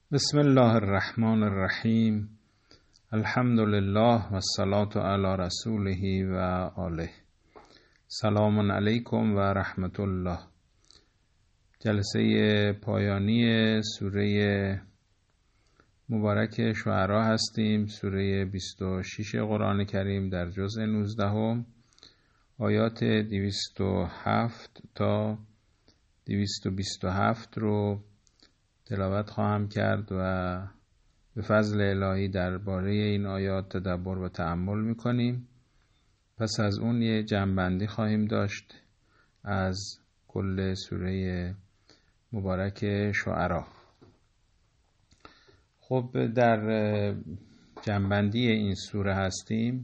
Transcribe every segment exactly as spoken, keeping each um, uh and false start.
بسم الله الرحمن الرحیم. الحمد لله و الصلاة علی رسوله و آله. سلام علیکم و رحمت الله. جلسه پایانی سوره مبارک شعرا هستیم. سوره بیست و شش قرآن کریم در جزء نوزدهم، آیات دویست و هفت تا دویست و بیست و هفت رو تلاوت خواهم کرد و به فضل الهی درباره این آیات تدبر و تأمل می‌کنیم. پس از اون یه جمع‌بندی خواهیم داشت از کل سوره مبارک شعرا. خب در جمع‌بندی این سوره هستیم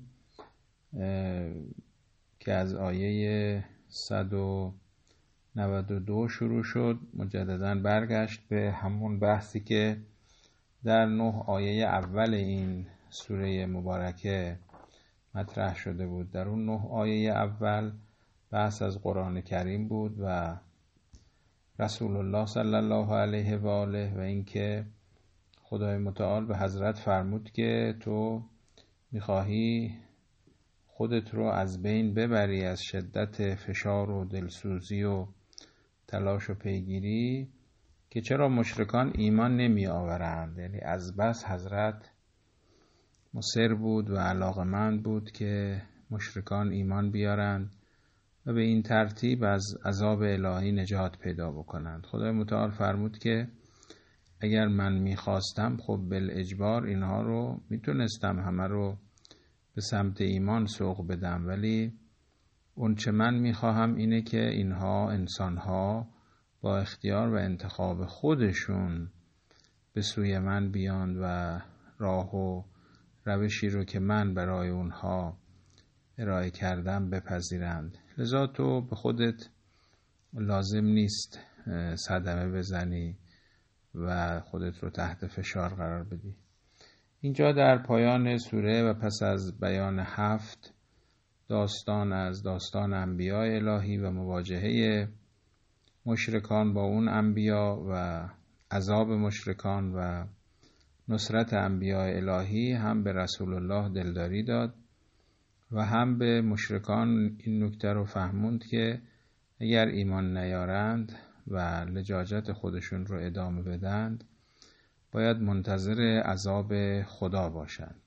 که از آیه صد و نود و دو شروع شد، مجدداً برگشت به همون بحثی که در نه آیه اول این سوره مبارکه مطرح شده بود. در اون نه آیه اول بحث از قرآن کریم بود و رسول الله صلی الله علیه و آله و اینکه خدای متعال به حضرت فرمود که تو میخواهی خودت رو از بین ببری از شدت فشار و دلسوزی و تلاش و پیگیری که چرا مشرکان ایمان نمی آورند. یعنی از بس حضرت مصر بود و علاقمند بود که مشرکان ایمان بیارند و به این ترتیب از عذاب الهی نجات پیدا بکنند. خدای متعال فرمود که اگر من میخواستم خب بالاجبار اینها رو میتونستم همه رو به سمت ایمان سوق بدم، ولی اون چه من میخواهم اینه که اینها انسانها با اختیار و انتخاب خودشون به سوی من بیان و راه و روشی رو که من برای اونها ارائه کردم بپذیرند. لذا تو به خودت لازم نیست صدمه بزنی و خودت رو تحت فشار قرار بدی. اینجا در پایان سوره و پس از بیان هفت داستان از داستان انبیاء الهی و مواجهه مشرکان با اون انبیاء و عذاب مشرکان و نصرت انبیاء الهی هم به رسول الله دلداری داد و هم به مشرکان این نکته رو فهموند که اگر ایمان نیارند و لجاجت خودشون رو ادامه بدند باید منتظر عذاب خدا باشند.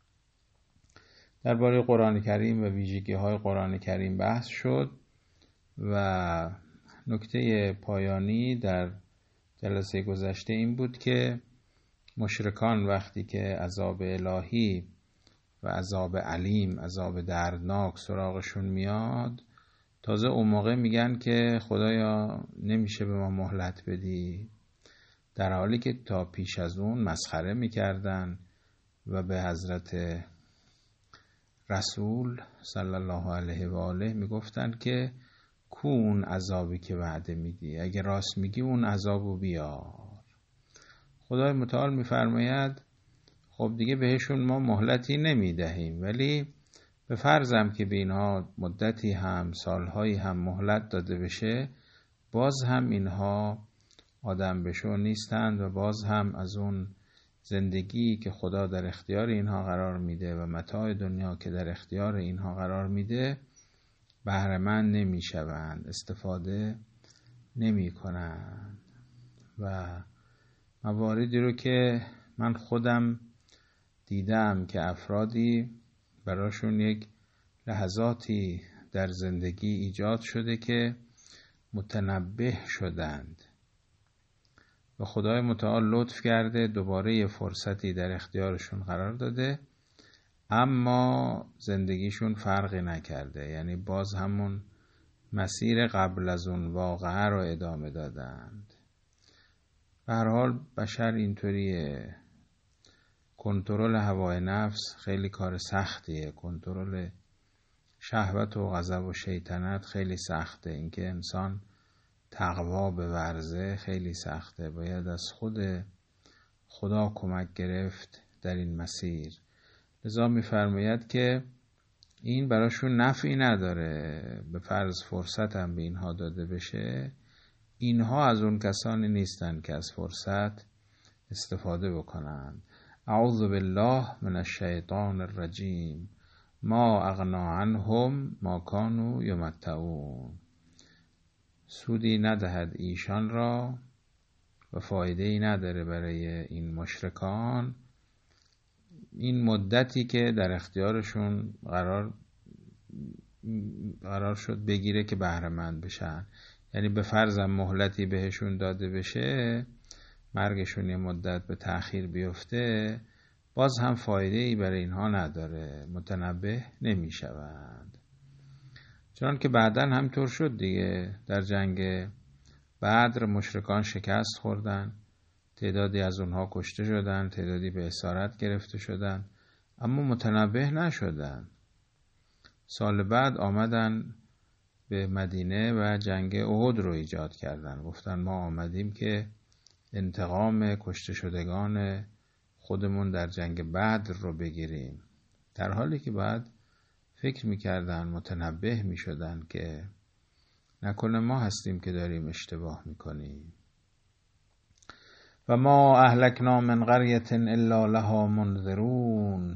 درباره قرآن کریم و ویژگی‌های قرآن کریم بحث شد و نکته پایانی در جلسه گذشته این بود که مشرکان وقتی که عذاب الهی و عذاب علیم، عذاب دردناک سراغشون میاد، تازه اون موقع میگن که خدایا نمیشه به ما مهلت بدی، در حالی که تا پیش از اون مسخره میکردن و به حضرت رسول صلی الله علیه و آله میگفتن که کو اون عذابی که وعده میدی، اگه راست میگی اون عذابو بیار. خدای متعال میفرماید خب دیگه بهشون ما مهلتی نمیدهیم، ولی به فرضم که به اینها مدتی هم سالهایی هم مهلت داده بشه، باز هم اینها آدم بشو نیستند و باز هم از اون زندگی که خدا در اختیار اینها قرار میده و متاع دنیا که در اختیار اینها قرار میده بهره مند نمیشوند، استفاده نمی کنند. و مواردی رو که من خودم دیدم که افرادی براشون یک لحظاتی در زندگی ایجاد شده که متنبه شدند و خدای متعال لطف کرده دوباره یه فرصتی در اختیارشون قرار داده، اما زندگیشون فرقی نکرده، یعنی باز همون مسیر قبل از اون واقعه رو ادامه دادند. به هر حال بشر اینطوریه، کنترل هوای نفس خیلی کار سختیه، کنترل شهوت و غضب و شیطنت خیلی سخته، اینکه انسان تقوا به ورزه خیلی سخته، باید از خود خدا کمک گرفت در این مسیر. لذا می‌فرماید که این براشون نفعی نداره، به فرض فرصت هم به اینها داده بشه، اینها از اون کسانی نیستن که از فرصت استفاده بکنند. اعوذ بالله من الشیطان الرجیم ما اغنا عنهم ما کانوا یمتعون. سودی ندهد ایشان را و فایده‌ای نداره برای این مشرکان این مدتی که در اختیارشون قرار قرار شد بگیره که بهره مند بشن. یعنی به فرضم مهلتی بهشون داده بشه، مرگشون یه مدت به تأخیر بیفته، باز هم فایده ای برای اینها نداره، متنبه نمی شوند. چون که بعداً همطور شد دیگه. در جنگ بدر مشرکان شکست خوردن، تعدادی از اونها کشته شدن، تعدادی به اسارت گرفته شدن، اما متنبه نشدن. سال بعد آمدن به مدینه و جنگ احد رو ایجاد کردن. گفتن ما آمدیم که انتقام کشته شدگان خودمون در جنگ بدر رو بگیریم، در حالی که بعد فکر میکردن، متنبه میشدن که نکنه ما هستیم که داریم اشتباه میکنیم. و ما اهلکنا من قریة الا لها منذرون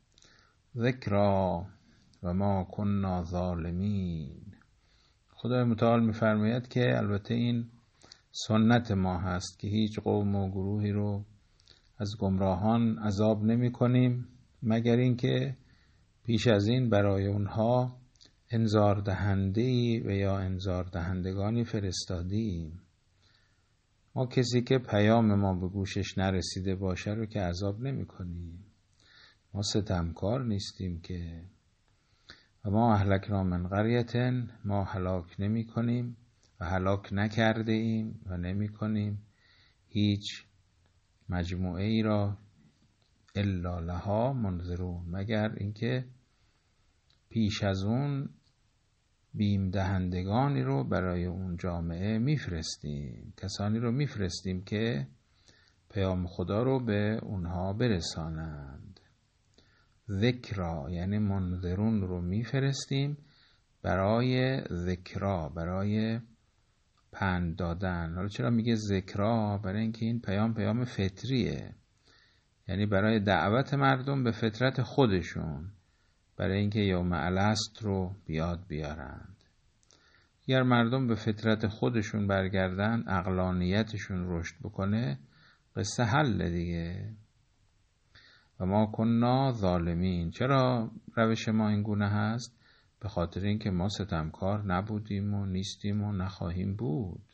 ذکرا و ما کنا ظالمین. خدای متعال میفرماید که البته این سنت ما هست که هیچ قوم و گروهی رو از گمراهان عذاب نمی کنیم مگر اینکه پیش از این برای اونها انذار دهنده‌ای و یا انذار دهندگانی فرستادیم. ما کسی که پیام ما به گوشش نرسیده باشه رو که عذاب نمی کنیم. ما ستمکار نیستیم که. و ما اهلکنا من قریة، ما هلاک نمی کنیم و هلاک نکرده ایم و نمی کنیم هیچ مجموعه ای را الا لها منذرون، مگر اینکه پیش از اون بیم دهندگانی رو برای اون جامعه میفرستیم، کسانی رو میفرستیم که پیام خدا رو به اونها برسانند. ذکرا یعنی منذرون رو میفرستیم برای ذکرا، برای پند دادن. حالا چرا میگه ذکرا؟ برای اینکه این پیام پیام فطریه، یعنی برای دعوت مردم به فطرت خودشون، برای اینکه یوم الست رو بیاد بیارند. اگر مردم به فطرت خودشون برگردن، عقلانیتشون رشد بکنه، قصه حل دیگه. و ما کننا ظالمین. چرا روش ما این گونه هست؟ به خاطر اینکه ما ستمکار نبودیم و نیستیم و نخواهیم بود.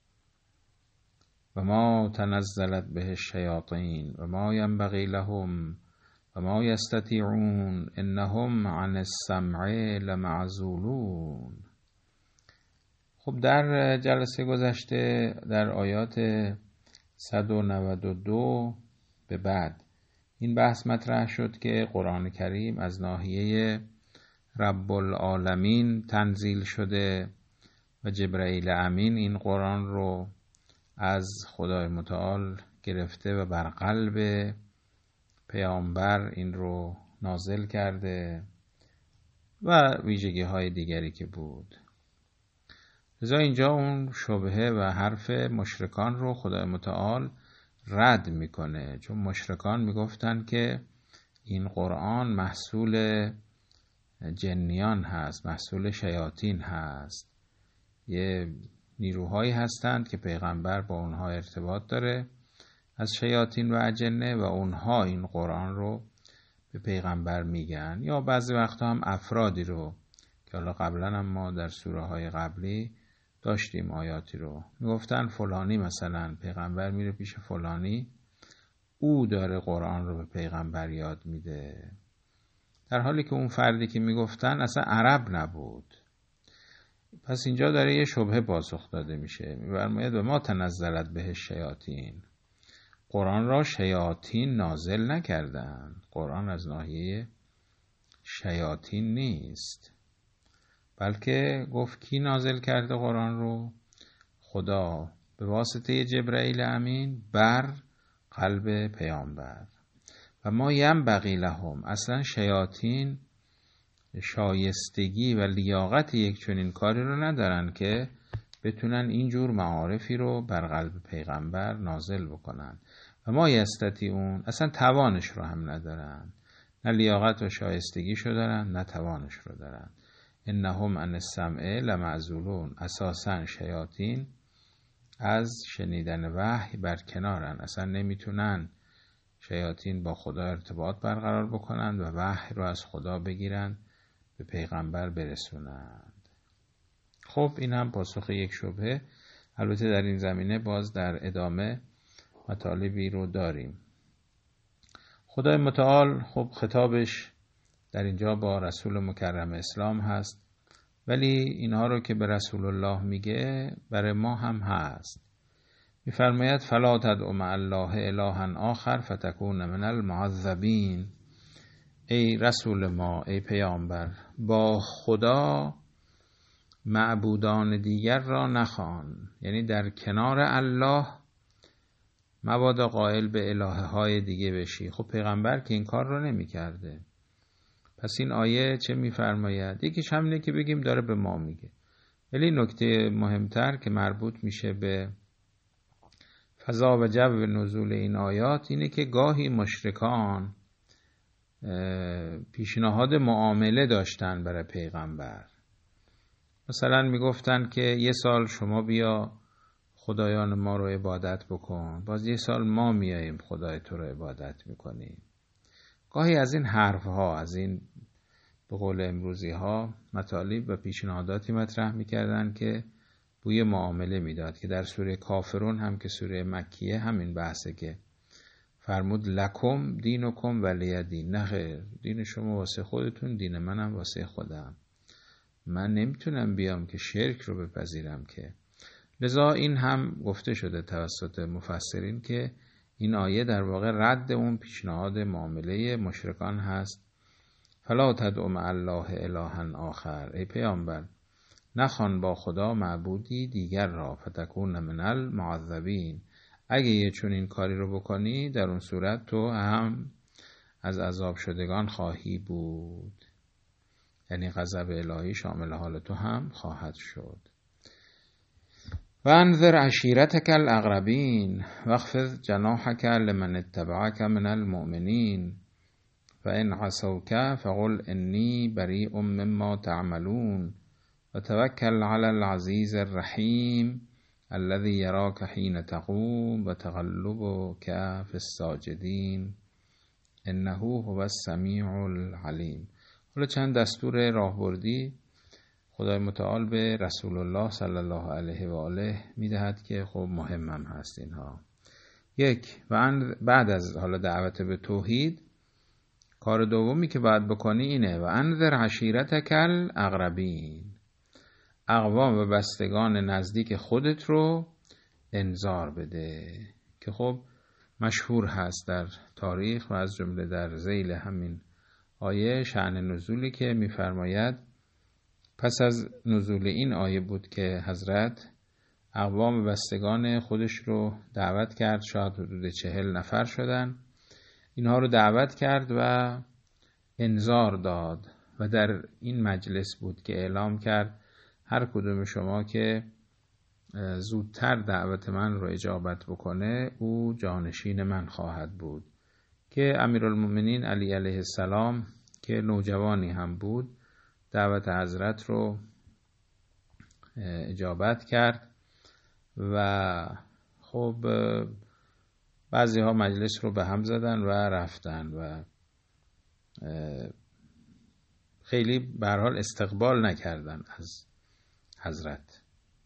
و ما تنزلت به الشیاطین و ما ینبغی لهم و ما یستطیعون انهم عن السمع لمعزولون. خب در جلسه گذشته در آیات صد و نود و دو به بعد این بحث مطرح شد که قرآن کریم از ناحیه رب العالمین تنزیل شده و جبرئیل امین این قرآن رو از خدای متعال گرفته و بر قلب پیامبر این رو نازل کرده و ویژگی های دیگری که بود. لذا اینجا اون شبهه و حرف مشرکان رو خدای متعال رد میکنه، چون مشرکان میگفتن که این قرآن محصول جنیان هست، محصول شیاطین هست، یه نیروهایی هستند که پیغمبر با اونها ارتباط داره از شیاطین و اجنه و اونها این قرآن رو به پیغمبر میگن، یا بعضی وقتا هم افرادی رو که حالا قبلا هم ما در سوره های قبلی داشتیم آیاتی رو میگفتن فلانی مثلا پیغمبر میره پیش فلانی، او داره قرآن رو به پیغمبر یاد میده، در حالی که اون فردی که میگفتن اصلا عرب نبود. پس اینجا داره یه شبهه پاسخ داده میشه. میفرماید و ما تنزلت به الشیاطین، قرآن را شیاطین نازل نکردن، قرآن از ناحیه شیاطین نیست، بلکه گفت کی نازل کرده قرآن رو؟ خدا به واسطه جبرئیل امین بر قلب پیامبر. و ما ینبغی لهم، اصلا شیاطین شایستگی و لیاقت یک چنین کاری رو ندارن که بتونن اینجور معارفی رو بر قلب پیغمبر نازل بکنن. و ما یستطیعون، اصلا توانش رو هم ندارن، نه لیاقت و شایستگیش رو دارن نه توانش رو دارن. انهم عن السمع لمعزولون، اساسا شیاطین از شنیدن وحی برکنارن، اصلا نمیتونن شیاطین با خدا ارتباط برقرار بکنن و وحی رو از خدا بگیرن به پیغمبر برسونند. خب این هم پاسخ یک شبهه. البته در این زمینه باز در ادامه مطالبی رو داریم. خدای متعال خب خطابش در اینجا با رسول مکرم اسلام هست، ولی اینها رو که به رسول الله میگه برای ما هم هست. میفرماید فلا تدع مع الله الها آخر فتکون من المعذبین. ای رسول ما، ای پیامبر، با خدا معبودان دیگر را نخوان، یعنی در کنار الله مبادا قائل به الهه های دیگه بشی. خب پیغمبر که این کار رو نمی کرده. پس این آیه چه میفرماید؟ یکیش همینه که بگیم داره به ما میگه، ولی نکته مهمتر که مربوط میشه به فضا و جو نزول این آیات اینه که گاهی مشرکان پیشنهاد معامله داشتن برای پیغمبر. مثلا میگفتن که یه سال شما بیا خدایان ما رو عبادت بکن، باز یه سال ما میاییم خدای تو رو عبادت میکنیم. گاهی از این حرف ها، از این به قول امروزی ها مطالب و پیشنهاداتی مطرح میکردن که بوی معامله میداد، که در سوره کافرون هم که سوره مکیه همین بحثه که فرمود لکم دینکم ولی دین. نه خیر، دین شما واسه خودتون، دین منم واسه خودم. من نمیتونم بیام که شرک رو بپذیرم که. لذا این هم گفته شده توسط مفسرین که این آیه در واقع رد اون پیشنهاد معامله مشرکان هست. فلا تدع مع الله الها آخر، ای پیامبر نخوان با خدا معبودی دیگر را، فتکون من المعذبین. اگه یه چون این کاری رو بکنی در اون صورت تو هم از عذاب شدگان خواهی بود، یعنی غضب الهی شامل حال تو هم خواهد شد. و انذر عشیرتک الاقربین واخفض جناحک لمن اتبعک من المؤمنین فإن عصوک فقل انی بریء مما تعملون و توکل علی العزیز الرحیم الذي یراک حین تقوم و تقلبک فی الساجدین انه هو السمیع العلیم. حالا چند دستور راهبردی خدای متعال به رسول الله صلی الله علیه و آله میدهد که خب مهمم هست اینها. یک، و بعد از حالا دعوت به توحید، کار دومی که باید بکنی اینه و انذر عشیرتک الاقربین، اقوام و بستگان نزدیک خودت رو انذار بده، که خب مشهور هست در تاریخ و از جمله در ذیل همین آیه شأن نزولی که میفرماید پس از نزول این آیه بود که حضرت اقوام بستگان خودش رو دعوت کرد، شاید حدود چهل نفر شدن. اینها رو دعوت کرد و انذار داد و در این مجلس بود که اعلام کرد هر کدوم شما که زودتر دعوت من رو اجابت بکنه او جانشین من خواهد بود. که امیرالمومنین علی علیه السلام که نوجوانی هم بود دعوت حضرت رو اجابت کرد و خب بعضی ها مجلس رو به هم زدن و رفتن و خیلی به هر حال استقبال نکردن از حضرت.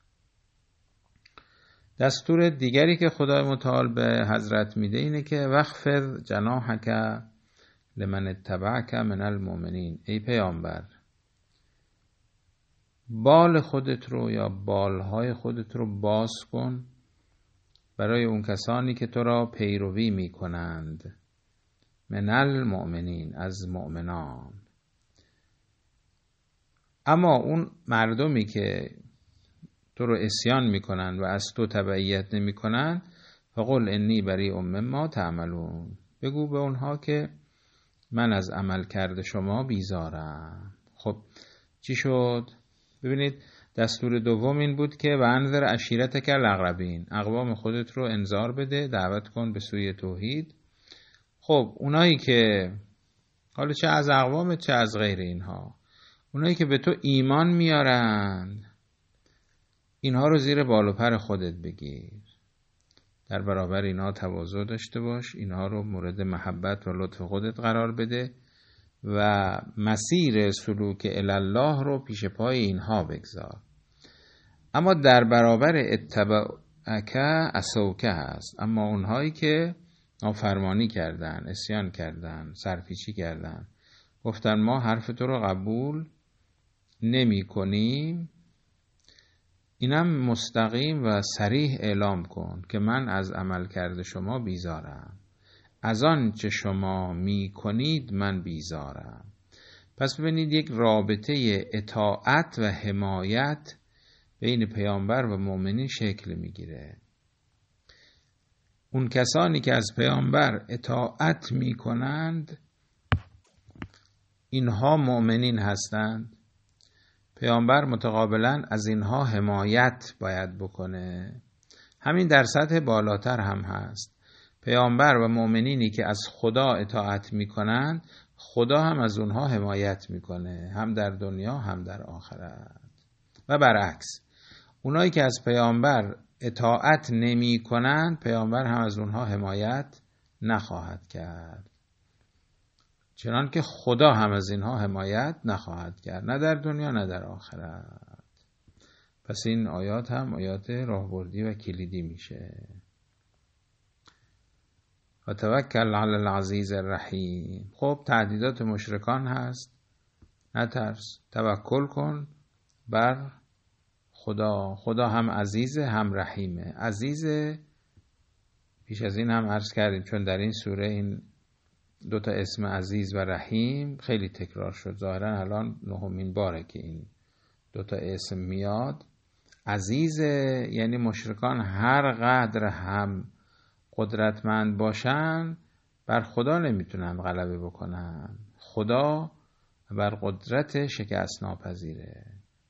دستور دیگری که خدای متعال به حضرت میده اینه که واخفض جناحک لمن اتبعک من المؤمنین، ای پیامبر بال خودت رو یا بالهای خودت رو باز کن برای اون کسانی که تو را پیروی می کنند، من المؤمنین، از مؤمنان. اما اون مردمی که تو رو عصیان می کنند و از تو تبعیت نمی کنند فقل انی بریء مما تعملون، بگو به اونها که من از عمل کرده شما بیزارم. خب چی شد؟ ببینید دستور دوم این بود که و انذر عشیرتک الاقربین، اقوام خودت رو انذار بده، دعوت کن به سوی توحید. خب اونایی که حالا چه از اقوام چه از غیر اینها، اونایی که به تو ایمان میارن، اینها رو زیر بال و پر خودت بگیر، در برابر اینها تواضع داشته باش، اینها رو مورد محبت و لطف خودت قرار بده و مسیر سلوک الله رو پیش پای اینها بگذار. اما در برابر اتبعک عصوک هست، اما اونهایی که نافرمانی کردن، عصیان کردن، سرپیچی کردن، گفتن ما حرف تو رو قبول نمی کنیم، اینم مستقیم و صریح اعلام کن که من از عمل کرده شما بیزارم، از آن چه شما می کنید من بیزارم. پس ببینید یک رابطه اطاعت و حمایت بین پیامبر و مؤمنین شکل میگیره. اون کسانی که از پیامبر اطاعت می کنند اینها مؤمنین هستند، پیامبر متقابلا از اینها حمایت باید بکنه. همین در سطح بالاتر هم هست، پیامبر و مؤمنینی که از خدا اطاعت می کنند خدا هم از اونها حمایت میکنه، هم در دنیا هم در آخرت. و برعکس، اونایی که از پیامبر اطاعت نمی کنند پیامبر هم از اونها حمایت نخواهد کرد، چنان که خدا هم از اینها حمایت نخواهد کرد، نه در دنیا نه در آخرت. پس این آیات هم آیات راهبردی و کلیدی میشه. و توکل علی العزیز الرحیم. خب تهدیدات مشرکان هست، نترس، توکل کن بر خدا. خدا هم عزیزه هم رحیمه. عزیزه پیش از این هم عرض کردیم، چون در این سوره این دوتا اسم عزیز و رحیم خیلی تکرار شد، ظاهرا الان نهمین باره که این دوتا اسم میاد. عزیزه یعنی مشرکان هر قدر هم قدرتمند باشن بر خدا نمیتونن غلبه بکنن، خدا بر قدرت شکست ناپذیره.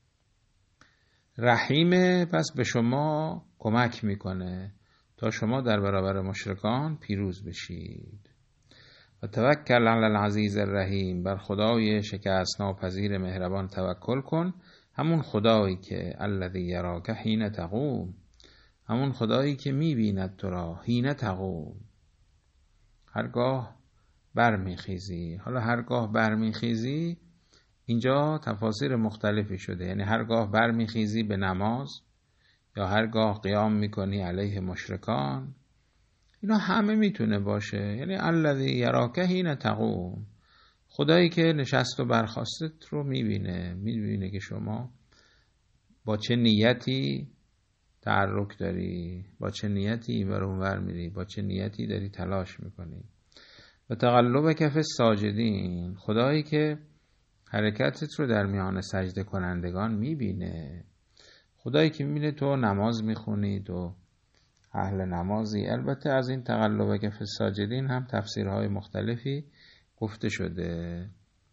رحیمه پس به شما کمک میکنه تا شما در برابر مشرکان پیروز بشید. و توکل علی العزیز الرحیم، بر خدای شکست ناپذیر مهربان توکل کن، همون خدایی که الذی یراک حین تقوم، همون خدایی که میبیند تو را حین تقوم، هرگاه برمیخیزی. حالا هرگاه برمیخیزی اینجا تفاسیر مختلفی شده، یعنی هرگاه برمیخیزی به نماز یا هرگاه قیام میکنی علیه مشرکان، اینا همه میتونه باشه. یعنی الذی یراک حین تقوم، خدایی که نشست و برخاستت رو میبینه، میبینه که شما با چه نیتی تحرک داری، با چه نیتی این ور اون ور میری، با چه نیتی داری تلاش میکنی. و تقلب کف ساجدین، خدایی که حرکتت رو در میان سجده کنندگان میبینه، خدایی که میبینه تو نماز میخونی، تو اهل نمازی. البته از این تقلب کف ساجدین هم تفسیرهای مختلفی گفته شده،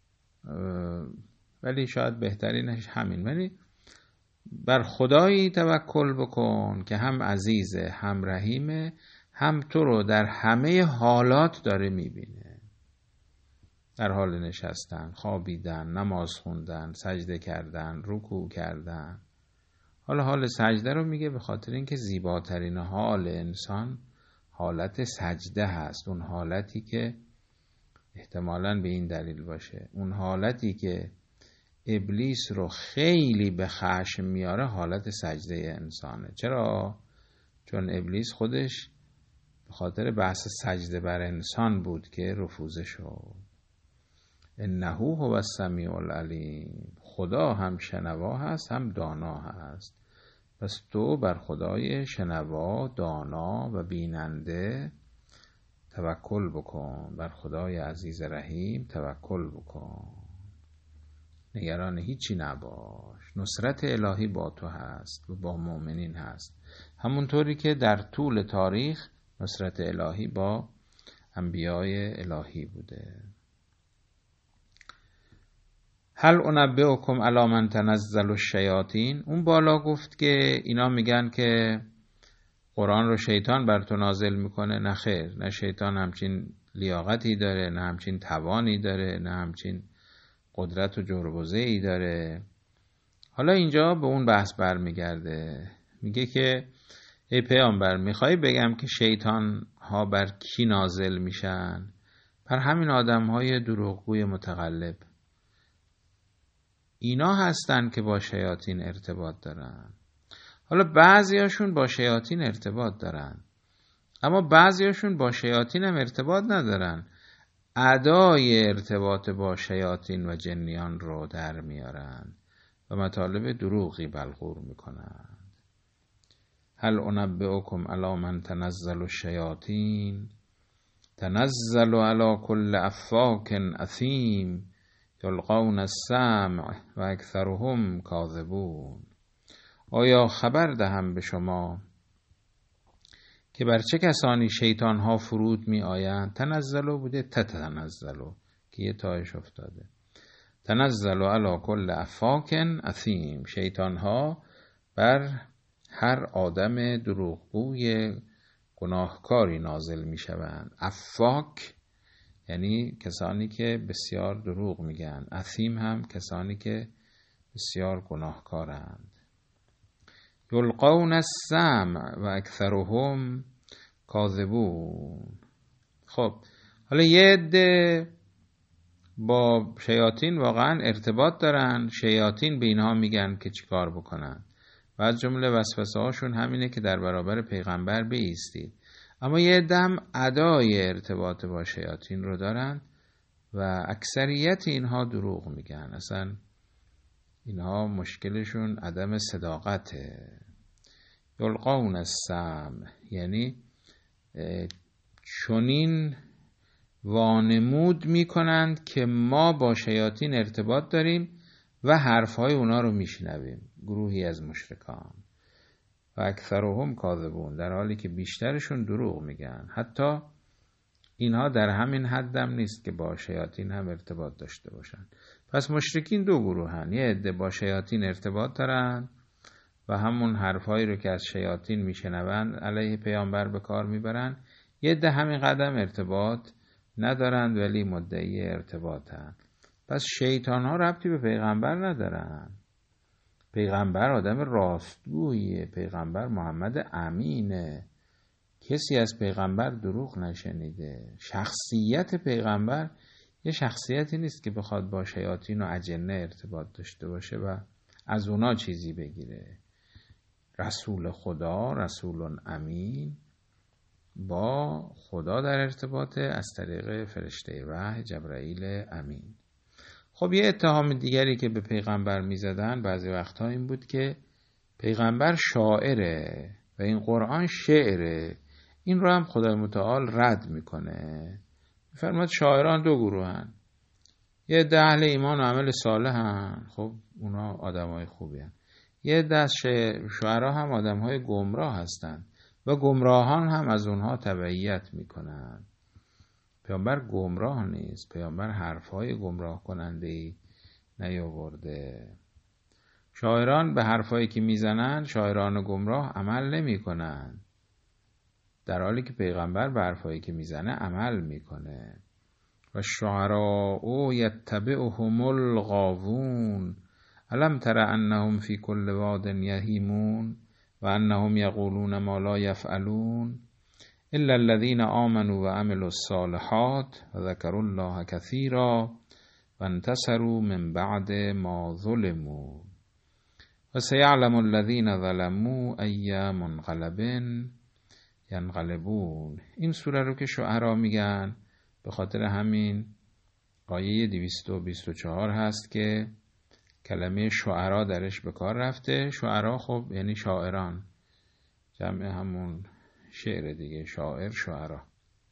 ولی شاید بهترینش همین، ولی بر خدایی توکل بکن که هم عزیزه هم رحیمه، هم تو رو در همه حالات داره میبینه، در حال نشستن، خوابیدن، نماز خوندن، سجده کردن، رکوع کردن. حالا حال سجده رو میگه به خاطر اینکه زیباترین حال انسان حالت سجده هست، اون حالتی که احتمالاً به این دلیل باشه، اون حالتی که ابلیس رو خیلی به خشم میاره حالت سجده انسانه. چرا؟ چون ابلیس خودش به خاطر بحث سجده بر انسان بود که رفوزه شد. انه هو السمیع العلیم، خدا هم شنوا هست هم دانا هست. پس تو بر خدای شنوا، دانا و بیننده توکل بکن، بر خدای عزیز رحیم توکل بکن، نگران هیچی نباش. نصرت الهی با تو هست و با مؤمنین هست، همونطوری که در طول تاریخ نصرت الهی با انبیای الهی بوده. هل انبئکم علی من تنزل الشیاطین. اون بالا گفت که اینا میگن که قرآن رو شیطان بر تو نازل میکنه. نه خیر، نه شیطان همچین لیاقتی داره، نه همچین توانی داره، نه همچین قدرت و جربوزه‌ای داره. حالا اینجا به اون بحث برمیگرده، میگه که ای پیامبر میخوای بگم که شیطان ها بر کی نازل میشن؟ بر همین آدم های دروغگوی متقلب. اینا هستن که با شیاطین ارتباط دارن. حالا بعضیاشون با شیاطین ارتباط دارن، اما بعضیاشون با شیاطین هم ارتباط ندارن. ادای ارتباط با شیاطین و جنیان رو در میارن و مطالب دروغی بلغور میکنن. هل انبئکم علی من تنزل الشیاطین تنزل علی کل افاک اثیم یلقون السمع و اکثرهم کاذبون. آیا خبر دهم به شما که بر چه کسانی شیطان ها فرود می آیند؟ تنزلو بوده تتنزلو که یه تایش افتاده. تنزلو علی کل افاک اثیم، شیطان ها بر هر آدم دروغگوی گناهکاری نازل می شوند. افاک یعنی کسانی که بسیار دروغ میگن، اثیم هم کسانی که بسیار گناهکارند. یلقون السمع و اکثرهم کاذبون. خب حالا یه عده با شیاطین واقعا ارتباط دارن، شیاطین به اینها میگن که چیکار بکنن و از جمله وسوسه هاشون همینه که در برابر پیغمبر بایستید. اما یه عده هم ادای ارتباط با شیاطین رو دارن و اکثریت اینها دروغ میگن. اصلا اینها مشکلشون عدم صداقته. یلقون السمع یعنی چنین وانمود میکنند که ما با شیاطین ارتباط داریم و حرفهای اونا رو میشنویم. گروهی از مشرکان. و اکثرهم کاذبون، در حالی که بیشترشون دروغ میگن. حتی اینها در همین حدم نیست که با شیاطین هم ارتباط داشته باشن. پس مشرکین دو گروه هن. یه عده با شیاطین ارتباط دارن و همون حرفایی رو که از شیاطین میشنون علیه پیامبر به کار میبرن. یه عده همین قدم ارتباط ندارند ولی مدعی ارتباطن. پس شیطان ها ربطی به پیغمبر ندارن. پیغمبر آدم راستگویه، پیغمبر محمد امینه، کسی از پیغمبر دروغ نشنیده. شخصیت پیغمبر یه شخصیتی نیست که بخواد با شیاطین و اجنه ارتباط داشته باشه و از اونا چیزی بگیره. رسول خدا، رسول امین، با خدا در ارتباطه از طریق فرشته وحی جبرائیل امین. خب یه اتهام دیگری که به پیغمبر می زدن بعضی وقتها این بود که پیغمبر شاعره و این قرآن شعره. این رو هم خدای متعال رد میکنه. میفرماد شاعران دو گروه هن. یه عده اهل ایمان و عمل صالح هن، خب اونا آدم های خوبی هن. یه عده از شعرها هم آدم های گمراه هستن و گمراهان هم از اونها تبعیت میکنن. پیامبر گمراه نیست، پیامبر حرفهای گمراه کننده‌ای نیاورده. شاعران به حرفایی که میزنن، شاعران گمراه عمل نمیکنن، در حالی که پیغمبر به حرفایی که میزنه عمل میکنه. و شعراء یتبعهم الغاوون الم تر انهم فی کل واد یهیمون و انهم یقولون ما لا یفعلون الا الذين آمنوا وعملوا الصالحات وذكروا الله كثيرا وانتصروا من بعد ما ظلموا وسيعلم الذين ظلموا أي منقلب ینقلبون. این سوره رو که شعرا میگن به خاطر همین آیه دویست و بیست و چهار هست که کلمه شعرا درش به کار رفته. شعرا خب یعنی شاعران، جمع همون شعر دیگه، شاعر شعرا.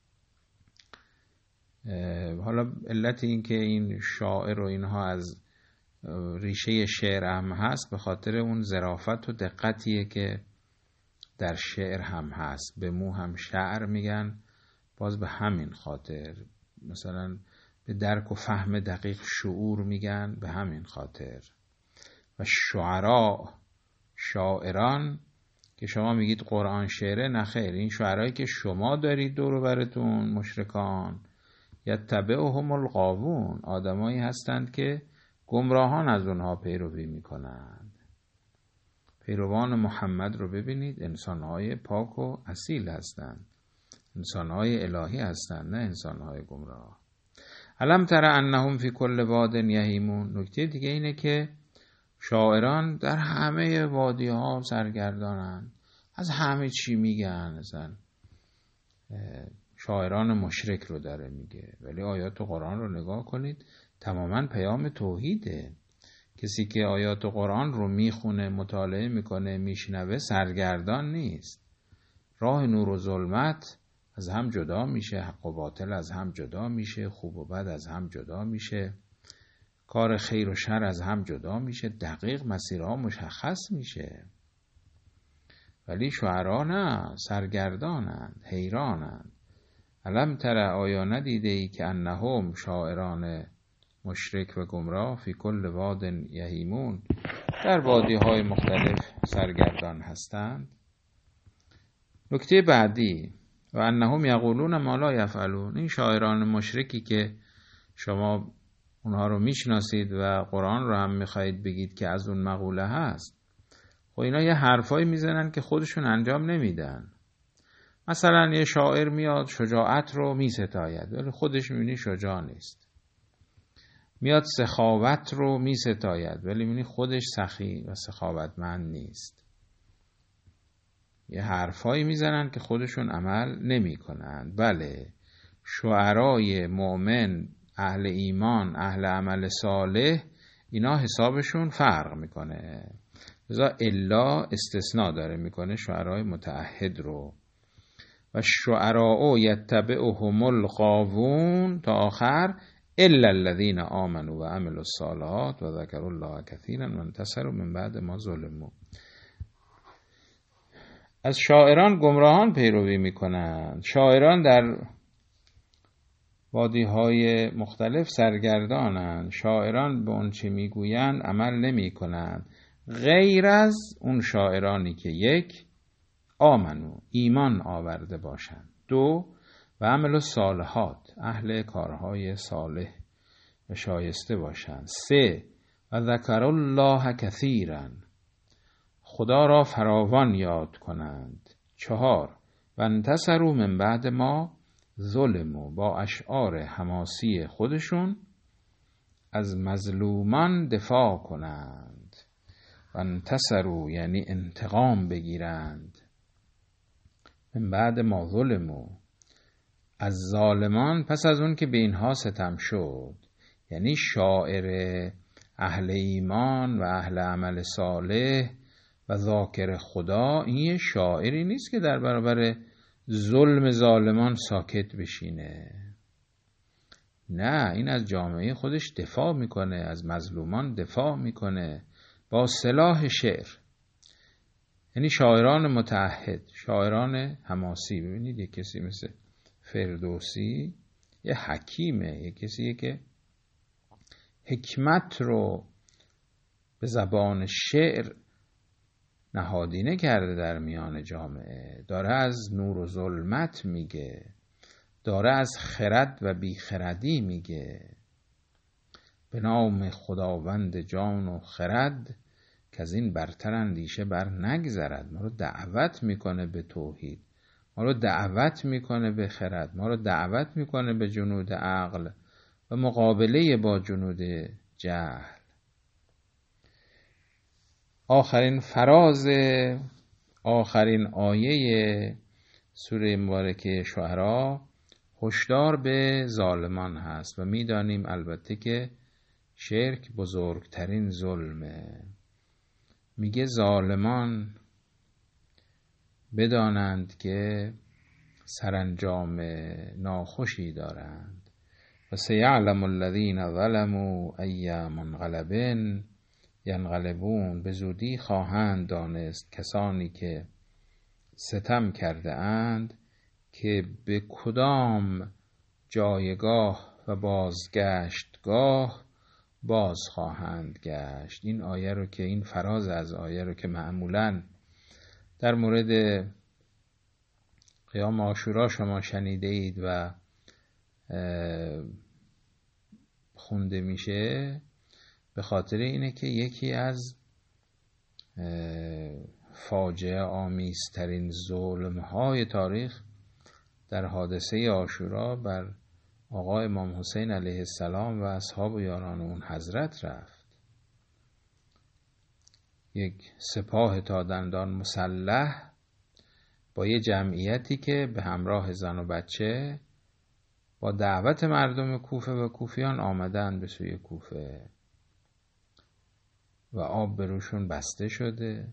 حالا علت این که این شاعر و اینها از ریشه شعر هم هست به خاطر اون ظرافت و دقتیه که در شعر هم هست. به مو هم شعر میگن باز به همین خاطر. مثلا به درک و فهم دقیق شعور میگن به همین خاطر. و شعرا، شاعران که شما میگید قرآن شعره، نه خیر، این شعرهایی که شما دارید دور و برتون مشرکان، یتبعهم الغاوون، آدمایی هستند که گمراهان از اونها پیروی میکنند. پیروان محمد رو ببینید، انسانهای پاک و اصیل هستند، انسانهای الهی هستند، نه انسانهای گمراه. الم تر انهم فی کل واد یهیمون. نکته دیگه اینه که شاعران در همه وادی ها سرگردانند، از همه چی میگن. مثلا شاعران مشرک رو داره میگه، ولی آیات قرآن رو نگاه کنید، تماما پیام توحیده. کسی که آیات قرآن رو میخونه، مطالعه میکنه، میشنوه، سرگردان نیست. راه نور و ظلمت از هم جدا میشه، حق و باطل از هم جدا میشه، خوب و بد از هم جدا میشه، کار خیر و شر از هم جدا میشه، دقیق مسیرها مشخص میشه. ولی شعرا نه، سرگردانند، حیرانند. الم تر، آیا ندیده ای که انهم، شاعران مشرک و گمراه، فی کل واد یهیمون، در وادی های مختلف سرگردان هستند. نکته بعدی، و انهم یقولون ما لا یفعلون. این شاعران مشرکی که شما اونها رو میشناسید و قرآن رو هم میخواهید بگید که از اون مقوله هست، خب اینا یه حرفایی میزنن که خودشون انجام نمیدن. مثلا یه شاعر میاد شجاعت رو میستاید ولی خودش میبینی شجاع نیست. میاد سخاوت رو میستاید ولی میبینی خودش سخی و سخاوتمند نیست. یه حرفایی میزنن که خودشون عمل نمی کنن. بله، شعرای مؤمن، اهل ایمان، اهل عمل صالح، اینا حسابشون فرق میکنه. لذا الا استثناء داره میکنه شعرای متعهد رو. و شعراء یتبعهم الغاوون تا آخر، الا الذین آمنوا و عملوا الصالحات و ذکروا الله کثیرا و انتصروا من بعد ما ظلموا. از شاعران گمراهان پیروی میکنند. شاعران در وادی‌های مختلف سرگردانند. شاعران به اون چه میگویند عمل نمی کنند، غیر از اون شاعرانی که یک، آمنو، ایمان آورده باشند، دو، و عمل الصالحات، اهل کارهای صالح و شایسته باشند، سه، و ذکر الله کثیرا، خدا را فراوان یاد کنند، چهار، و انتصروا من بعد ما ظلموا، با اشعار حماسی خودشون از مظلومان دفاع کنند. و انتصروا یعنی انتقام بگیرند، من بعد ما ظلموا، از ظالمان پس از اون که به اینها ستم شد. یعنی شاعر اهل ایمان و اهل عمل صالح و ذاکر خدا، این یه شاعری نیست که در برابر ظلم ظالمان ساکت بشینه. نه، این از جامعه خودش دفاع میکنه، از مظلومان دفاع میکنه با سلاح شعر. یعنی شاعران متعهد، شاعران حماسی. ببینید یک کسی مثل فردوسی یه حکیمه، یک کسیه که حکمت رو به زبان شعر نهادینه کرده در میان جامعه. داره از نور و ظلمت میگه، داره از خرد و بیخردی میگه. به نام خداوند جان و خرد، که از این برتر اندیشه بر نگذرد. ما رو دعوت میکنه به توحید، ما رو دعوت میکنه به خرد، ما رو دعوت میکنه به جنود عقل و مقابله با جنود جهل. آخرین فراز آخرین آیه سوره مبارکه شعرا هشدار به ظالمان هست و میدانیم البته که شرک بزرگترین ظلمه. میگه ظالمان بدانند که سرانجام ناخوشی دارند. و سیعلم الذین ظلموا ای منقلب ینقلبون، به زودی خواهند دانست کسانی که ستم کرده اند که به کدام جایگاه و بازگشتگاه باز خواهند گشت. این آیه رو که این فراز از آیه رو که معمولاً در مورد قیام عاشورا شما شنیده اید و خونده میشه، به خاطر اینه که یکی از فاجعه آمیزترین ظلم‌های تاریخ در حادثه عاشورا بر آقا امام حسین علیه السلام و اصحاب و یاران اون حضرت رفت. یک سپاه تا دندان مسلح با یه جمعیتی که به همراه زن و بچه با دعوت مردم کوفه و کوفیان آمدن به سوی کوفه و آب به روشون بسته شده،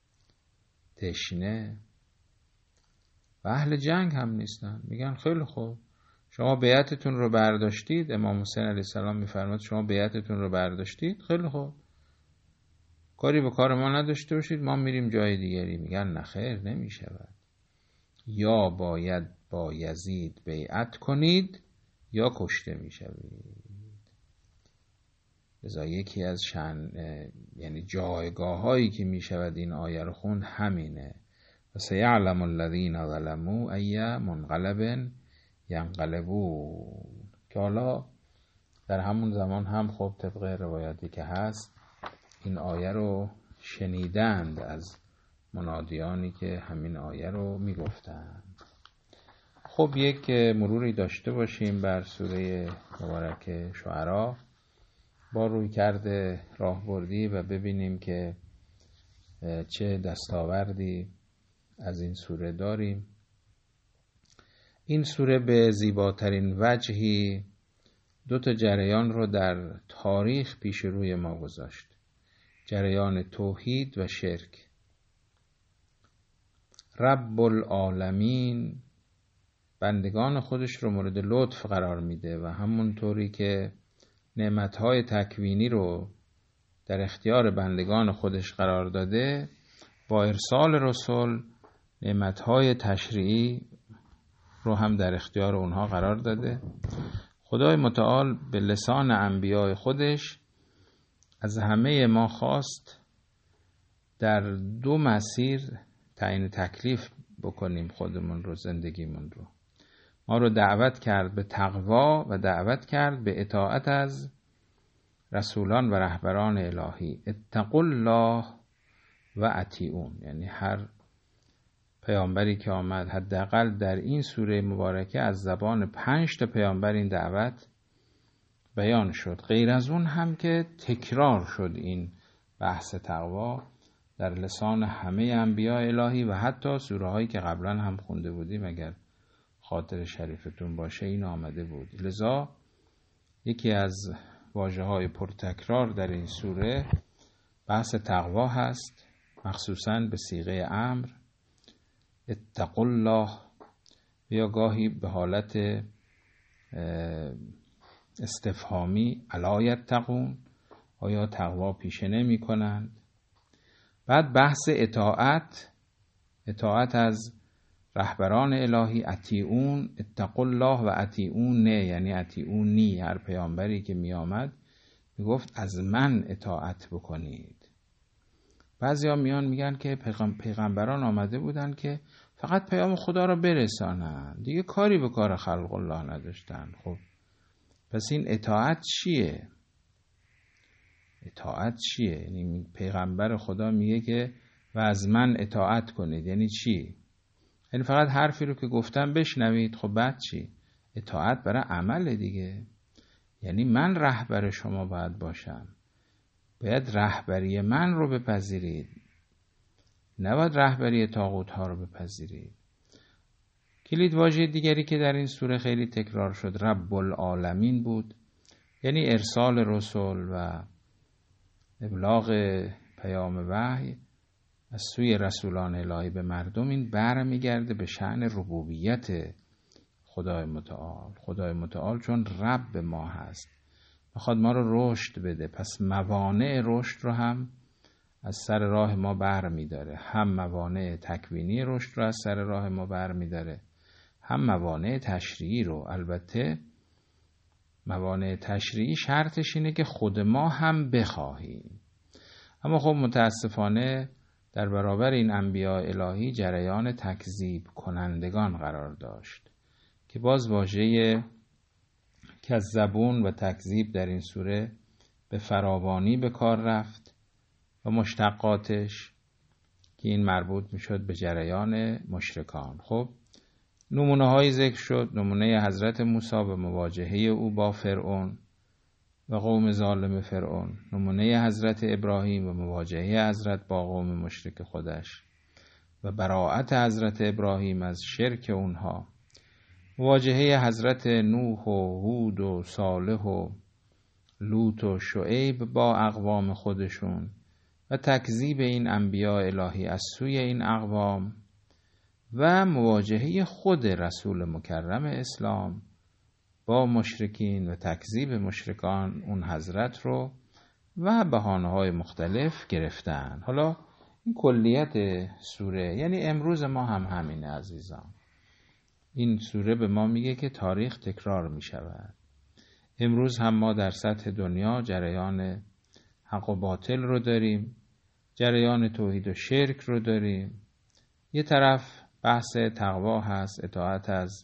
تشنه، و اهل جنگ هم نیستن. میگن خیلی خوب، شما بیعتتون رو برداشتید، امام حسین علیه السلام میفرماد شما بیعتتون رو برداشتید، خیلی خوب، کاری به کار ما نداشته باشید، ما میریم جای دیگری. میگن نخیر، نمیشود، یا باید با یزید بیعت کنید یا کشته میشوید. لذا یکی از شن یعنی جایگاه هایی که میشود این آیه رو خوند همینه، و سیعلم الذین ظلموا ای منقلب ینقلبون، که حالا در همون زمان هم خب طبق روایتی که هست این آیه رو شنیدند از منادیانی که همین آیه رو میگفتند. خب یک مروری داشته باشیم بر سوره مبارکه شعرا با روی کرده راهبردی و ببینیم که چه دستاوردی از این سوره داریم. این سوره به زیباترین وجهی دو تا جریان رو در تاریخ پیش روی ما گذاشت، جریان توحید و شرک. رب العالمین بندگان خودش رو مورد لطف قرار میده و همونطوری که نعمتهای تکوینی رو در اختیار بندگان خودش قرار داده، با ارسال رسول نعمتهای تشریعی رو هم در اختیار اونها قرار داده. خدای متعال به لسان انبیاء خودش از همه ما خواست در دو مسیر تعیین تکلیف بکنیم خودمون رو، زندگیمون رو. ما رو دعوت کرد به تقوا و دعوت کرد به اطاعت از رسولان و رهبران الهی. اتقوا الله و اطیعون، یعنی هر پیامبری که آمد حداقل در این سوره مبارکه از زبان پنج تا پیامبر این دعوت بیان شد. غیر از اون هم که تکرار شد این بحث تقوا در لسان همه انبیاء الهی و حتی سوره هایی که قبلا هم خونده بودیم اگر خاطر شریفتون باشه این آمده بود. لذا یکی از واژه های پرتکرار در این سوره بحث تقوا هست، مخصوصاً به صیغه امر، اتقوا الله، یا گاهی به حالت استفهامی الا یتقون، آیا تقوا پیشه نمی کنند. بعد بحث اطاعت، اطاعت از رهبران الهی، اطیعون، اتقوا الله و اطیعون نه، یعنی اطیعون نی. هر پیامبری که می آمد می گفت از من اطاعت بکنید. بعضی ها میان میگن که پیغمبران آمده بودن که فقط پیام خدا را برسانن، دیگه کاری به کار خلق الله نداشتن. خب پس این اطاعت چیه؟ اطاعت چیه؟ یعنی پیغمبر خدا میگه که و از من اطاعت کنید، یعنی چی؟ یعنی فقط حرفی رو که گفتم بشنوید. خب بعد چی؟ اطاعت برای عمل دیگه، یعنی من رهبر شما باید باشم، باید رهبری من رو بپذیرید، نباید رهبری طاغوت ها رو بپذیرید. کلید واژه دیگری که در این سوره خیلی تکرار شد رب العالمین بود، یعنی ارسال رسول و ابلاغ پیام وحی از سوی رسولان الهی به مردم. این برمیگرده به شأن ربوبیت خدای متعال. خدای متعال چون رب ما هست میخواد ما رو رشد بده، پس موانع رشد رو هم از سر راه ما بر می داره. هم موانع تکوینی رشد رو از سر راه ما بر می داره، هم موانع تشریعی رو. البته موانع تشریعی شرطش اینه که خود ما هم بخواهیم. اما خب متاسفانه در برابر این انبیاء الهی جریان تکذیب کنندگان قرار داشت که باز واژه کذبون و تکذیب در این سوره به فراوانی به کار رفت و مشتقاتش که این مربوط میشد به جریان مشرکان. خب نمونه های ذکر شد. نمونه حضرت موسی و مواجهه او با فرعون و قوم ظالم فرعون، نمونه حضرت ابراهیم و مواجهه حضرت با قوم مشرک خودش و براءت حضرت ابراهیم از شرک اونها، مواجهه حضرت نوح و هود و صالح و لوط و شعیب با اقوام خودشون و تکذیب این انبیاء الهی از سوی این اقوام و مواجهه خود رسول مکرم اسلام با مشرکین و تکذیب مشرکان اون حضرت رو و بهانه‌های مختلف گرفتن. حالا این کلیت سوره، یعنی امروز ما هم همینه عزیزان. این سوره به ما میگه که تاریخ تکرار میشود. امروز هم ما در سطح دنیا جریان حق و باطل رو داریم، جریان توحید و شرک رو داریم. یه طرف بحث تقوا هست، اطاعت از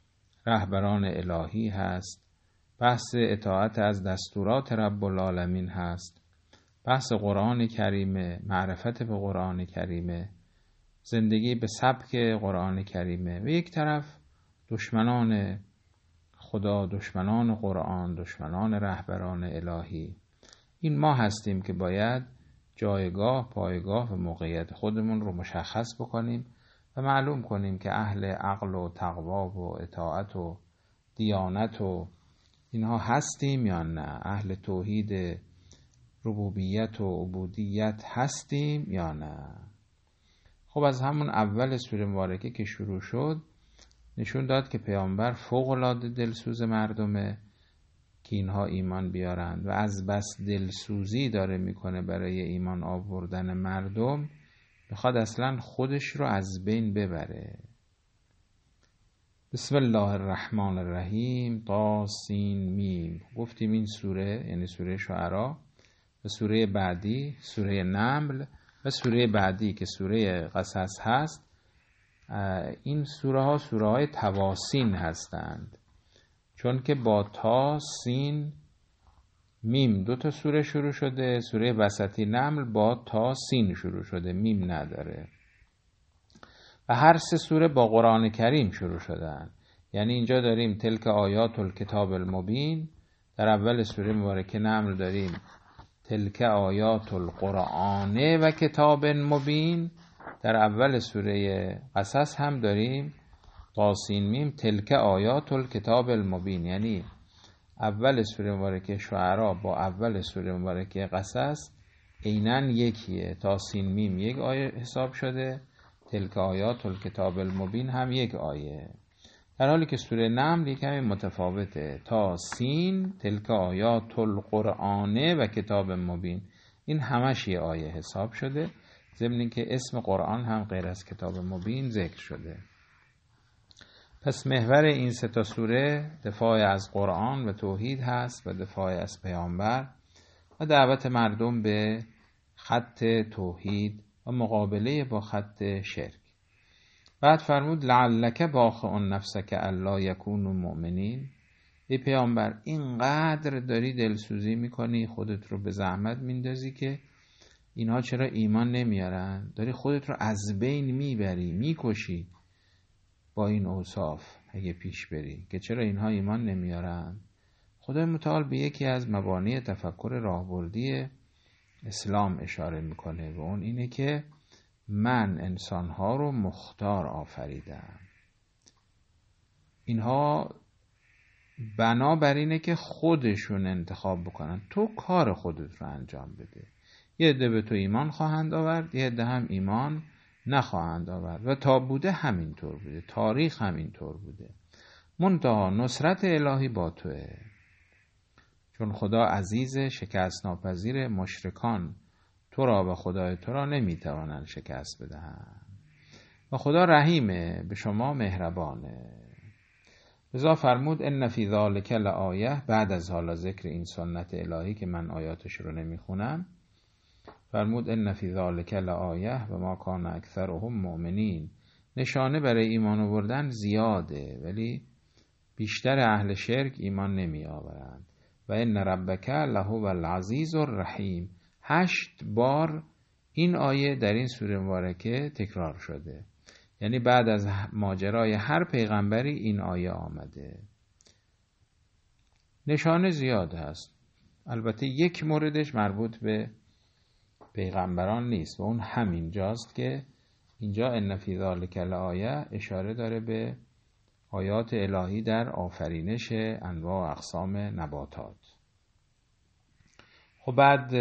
رهبران الهی هست، بحث اطاعت از دستورات رب العالمین هست، بحث قرآن کریمه، معرفت به قرآن کریمه، زندگی به سبک قرآن کریمه. و یک طرف دشمنان خدا، دشمنان قرآن، دشمنان رهبران الهی. این ما هستیم که باید جایگاه، پایگاه و موقعیت خودمون رو مشخص بکنیم و معلوم کنیم که اهل عقل و تقوا و اطاعت و دیانت و اینها هستیم یا نه، اهل توحید ربوبیت و عبودیت هستیم یا نه. خب از همون اول سوره مبارکه که شروع شد نشون داد که پیامبر فوق‌العاده دلسوز مردمه که اینها ایمان بیارند و از بس دلسوزی داره میکنه برای ایمان آوردن مردم، میخواد اصلا خودش رو از بین ببره. بسم الله الرحمن الرحیم. طا سین میم. گفتیم این سوره یعنی سوره شعراء و سوره بعدی سوره نمل و سوره بعدی که سوره قصص هست، این سوره ها سوره های تواسین هستند، چون که با تا سین میم دو تا سوره شروع شده. سوره وسطی نمل با تا سین شروع شده، میم نداره و هر سه سوره با قرآن کریم شروع شدن. یعنی اینجا داریم تلک آیات الکتاب المبین، در اول سوره مبارکه نمل داریم تلک آیات القرآن و کتاب مبین، در اول سوره قصص هم داریم طاسین میم تلک آیات الکتاب المبین. یعنی اول سوره مبارکه شعراء با اول سوره مبارکه قصص عیناً یکیه. طاسین میم یک آیه حساب شده، تلک آیات الکتاب المبین هم یک آیه، در حالی که سوره نمل یک کمی متفاوته. طاسین تلک آیات القرآن و کتاب مبین، این همش یه آیه حساب شده، ضمن اینکه اسم قرآن هم غیر از کتاب مبین ذکر شده. پس محور این سه تا سوره دفاع از قرآن و توحید هست و دفاع از پیامبر و دعوت مردم به خط توحید و مقابله با خط شرک. بعد فرمود لعلک باخع نفسک الا یکونوا مؤمنین. ای پیامبر اینقدر داری دلسوزی میکنی، خودت رو به زحمت میندازی که اینها چرا ایمان نمیارن، داری خودت رو از بین میبری، میکشی با این اوصاف اگه پیش بری که چرا اینها ایمان نمیارن. خدای متعال به یکی از مبانی تفکر راهبردی اسلام اشاره میکنه و اون اینه که من انسانها رو مختار آفریدم. اینها بنابر اینه که خودشون انتخاب بکنن، تو کار خودت رو انجام بده. یه عده به تو ایمان خواهند آورد، یه عده هم ایمان نخواهند آورد و تا بوده همینطور بوده، تاریخ همینطور بوده. منتها نصرت الهی با توه، چون خدا عزیز شکست ناپذیر. مشرکان تو را و خدای تو را نمیتوانند شکست بدهند و خدا رحیمه، به شما مهربانه. لذا فرمود ان فی ذلک لآیه، بعد از حالا ذکر این سنت الهی که من آیاتش رو نمیخونم، فرمود ان فی ذلک لآیه و ما کان اکثرهم مؤمنین. نشانه برای ایمان آوردن زیاده، ولی بیشتر اهل شرک ایمان نمی آورند. و ان ربک لهو العزیز الرحیم. هشت بار این آیه در این سوره مبارکه تکرار شده، یعنی بعد از ماجرای هر پیغمبری این آیه آمده. نشانه زیاد هست، البته یک موردش مربوط به پیغمبران نیست و اون همین جاست که اینجا ان فی ذلک لآیه اشاره داره به آیات الهی در آفرینش انواع و اقسام نباتات. خب بعد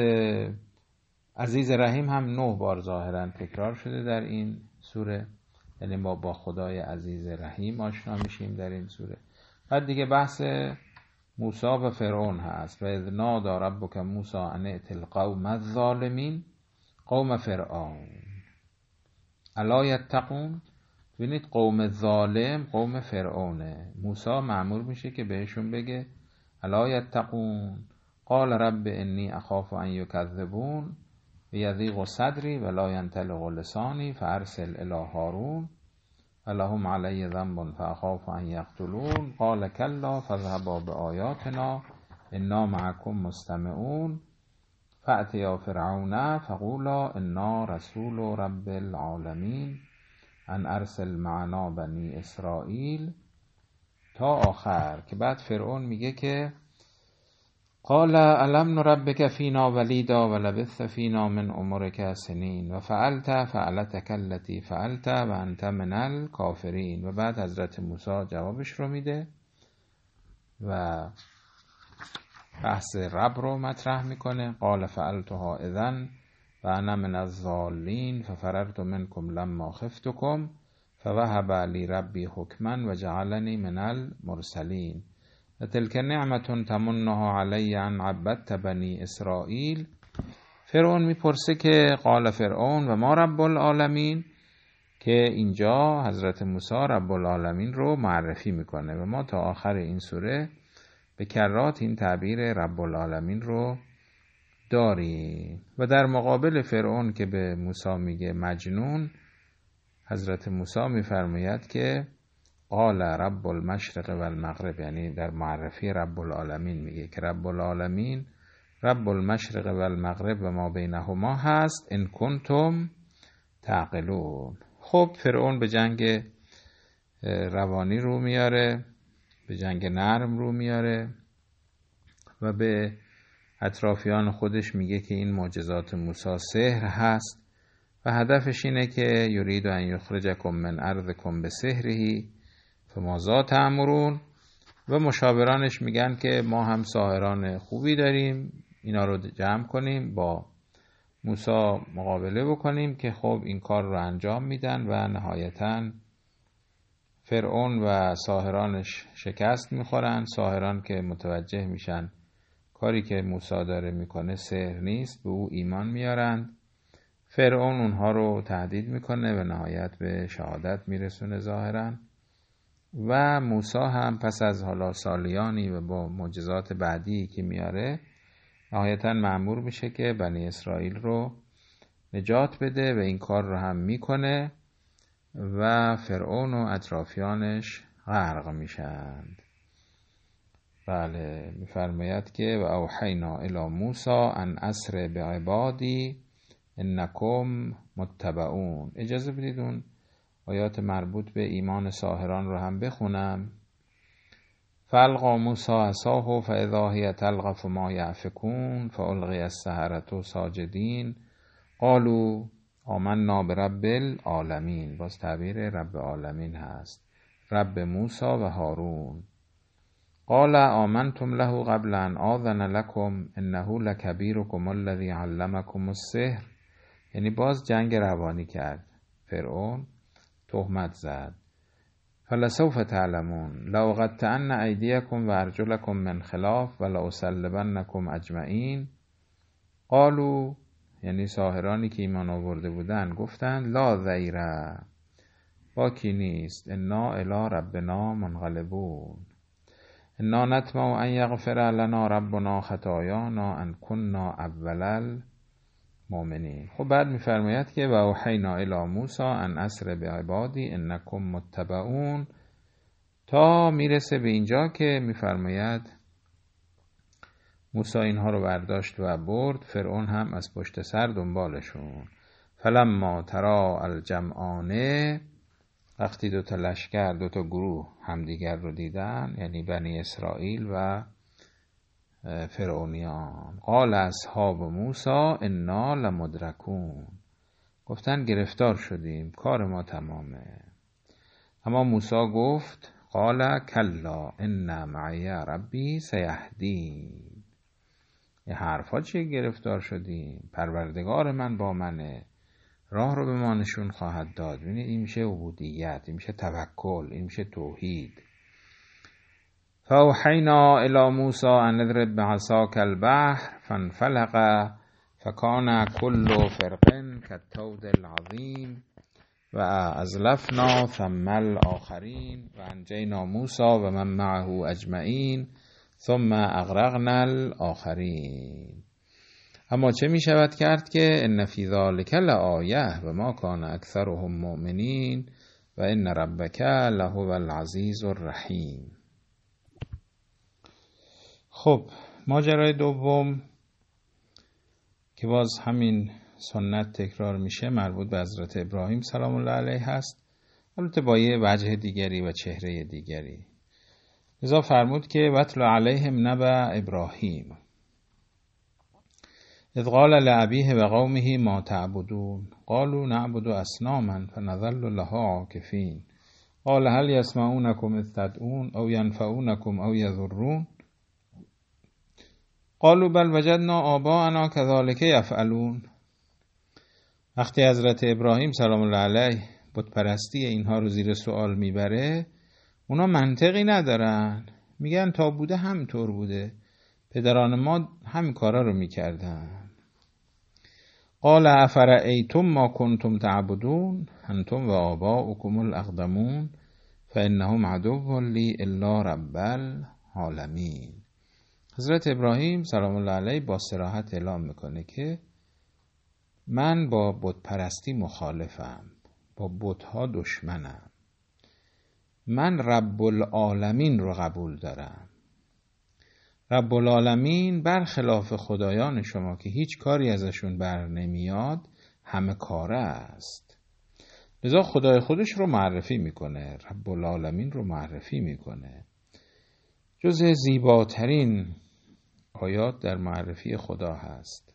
عزیز رحیم هم نه بار ظاهرا تکرار شده در این سوره، یعنی ما با خدای عزیز رحیم آشنا میشیم در این سوره. بعد دیگه بحث موسی و فرعون هست. و اذ نادی ربک موسی ان ائت القوم الظالمین قوم فرعون الا یتقون. ببینید قوم ظالم قوم فرعونه. موسی مأمور میشه که بهشون بگه الا یتقون قال رب انی اخاف ان یکذبون و یضیق صدری و لا ینطلق لسانی فارسل الی هارون ولهم علی ذنب فاخاف ان یقتلون قال کلا فاذهبا بآیاتنا انا معکم مستمعون فأتیا فرعون فقولا انا رسول رب العالمین ان ارسل معنا بنی اسرائیل تا آخر، که بعد فرعون میگه که قال الم نربک فینا ولیدا و لبثت فینا من عمرک سنین و فعلت فعلتک التی فعلت و انت من الکافرین. و بعد حضرت موسی جوابش رو میده و بحث رب رو مطرح میکنه. قال فعلتها اذن و انا من الضالین ففررت منکم لما خفتکم فوهب لی ربی حکما و جعلنی من المرسلین و تلک نعمت تمنها علی ان عبدت بنی اسرائیل. فرعون میپرسه که قال فرعون و ما رب العالمین، که اینجا حضرت موسی رب العالمین رو معرفی میکنه و ما تا آخر این سوره به کرات این تعبیر رب العالمین رو داریم. و در مقابل فرعون که به موسی میگه مجنون، حضرت موسی میفرماید که قال رب المشرق و المغرب، یعنی در معرفی رب العالمین میگه که رب العالمین رب المشرق و المغرب و ما بینهما هست ان کنتم تعقلون. خب فرعون به جنگ روانی رو میاره، به جنگ نرم رو میاره و به اطرافیان خودش میگه که این معجزات موسی سحر هست و هدفش اینه که یرید ان یخرجکم من ارضکم بسحره فماذا تأمرون. و مشاورانش میگن که ما هم ساحران خوبی داریم، اینا رو جمع کنیم با موسی مقابله بکنیم، که خب این کار رو انجام میدن و نهایتاً فرعون و ساحرانش شکست میخورن. ساحران که متوجه میشن کاری که موسی داره میکنه سحر نیست، به او ایمان میارن. فرعون اونها رو تهدید میکنه و نهایت به شهادت میرسونه ظاهرا. و موسی هم پس از حالا سالیانی و با معجزات بعدی که میاره نهایتا مأمور میشه که بنی اسرائیل رو نجات بده و این کار رو هم میکنه و فرعون و اطرافیانش غرق میشند. بله، میفرماید که و اوحینا الی موسی ان اسر بعبادی انکم متبعون. اجازه بدید اون آیات مربوط به ایمان ساحران رو هم بخونم. فالقی موسی عصاه فاذا هی تلقف ما یأفکون فالقی السحرة ساجدین قالوا آمنا برب العالمین. باز تعبیر رب العالمین هست، رب موسی و هارون. قال آمنتم له قبل ان آذن لكم انه لکبیرکم الذی علمکم السحر. یعنی باز جنگ روانی کرد، فرعون تهمت زد. فلسوف تعلمون لأقطعن ایدیکم و ارجلکم من خلاف و لأصلبنکم اجمعین. قالوا، یعنی ساحرانی که ایمان آورده بودن گفتند لا ضیره، باکی نیست. انا الی ربنا منقلبون. انا نطمع ان یغفر لنا ربنا خطایانا ان کنا اول المؤمنین. خب بعد میفرماید که و اوحینا الی موسی ان اسر بعبادی انکم متبعون، تا میرسه به اینجا که میفرماید موسی اینها رو برداشت و برد، فرعون هم از پشت سر دنبالشون. فلما ترا الجمعانه، وقتی دو تا لشکر، دو تا گروه همدیگر رو دیدن، یعنی بنی اسرائیل و فرعونیان، قال اصحاب موسی انا لمدرکون، گفتن گرفتار شدیم، کار ما تمامه. اما موسی گفت قال کلا ان معی ربی سیهدین. یه حرفا چیه گرفتار شدیم؟ پروردگار من با منه، راه رو به ما نشون خواهد داد. ببینید این میشه عبودیت، این میشه توکل، این میشه توحید. فاوحینا الی موسی ان اضرب بعصاک البحر فانفلق فکان کل فرق کالطود العظیم و ازلفنا ثم الاخرین و انجینا موسی و من معه اجمعین ثم اغرقنا الاخرین. اما چه می شود کرد که ان فی ذلک لآیه و ما کان اکثرهم مؤمنین و ان ربک لهو العزیز الرحیم. خب ماجرای دوم که باز همین سنت تکرار میشه، مربوط به حضرت ابراهیم سلام الله علیه هست، البته با یه وجه دیگری و چهره دیگری. لذا فرمود که واتل علیهم نبأ ابراهیم اذ قال لأبیه و قومه ما تعبدون قالوا نعبد اصناما فنظل لها عاکفین قال هل یسمعونکم اذ تدعون او ینفعونکم او یضرون قالوا بل وجدنا آباءنا كذلك یفعلون. وقتی حضرت ابراهیم سلام الله علیه بت پرستی اینها رو زیر سوال میبره، اونا منطقی ندارن، میگن تا بوده همطور بوده، پدران ما همین کارا رو میکردن. قال افرأیتم ما کنتم تعبدون انتم و آباؤکم الاقدمون فانهم عدو لی الا رب العالمین. حضرت ابراهیم سلام الله علیه با صراحت اعلام میکنه که من با بت پرستی مخالفم، با بت‌ها دشمنم، من رب العالمین رو قبول دارم. رب العالمین برخلاف خدایان شما که هیچ کاری ازشون بر نمیاد، همه کاره است. لذا خدای خودش رو معرفی میکنه، رب العالمین رو معرفی میکنه. جز زیباترین آیات در معرفی خدا هست.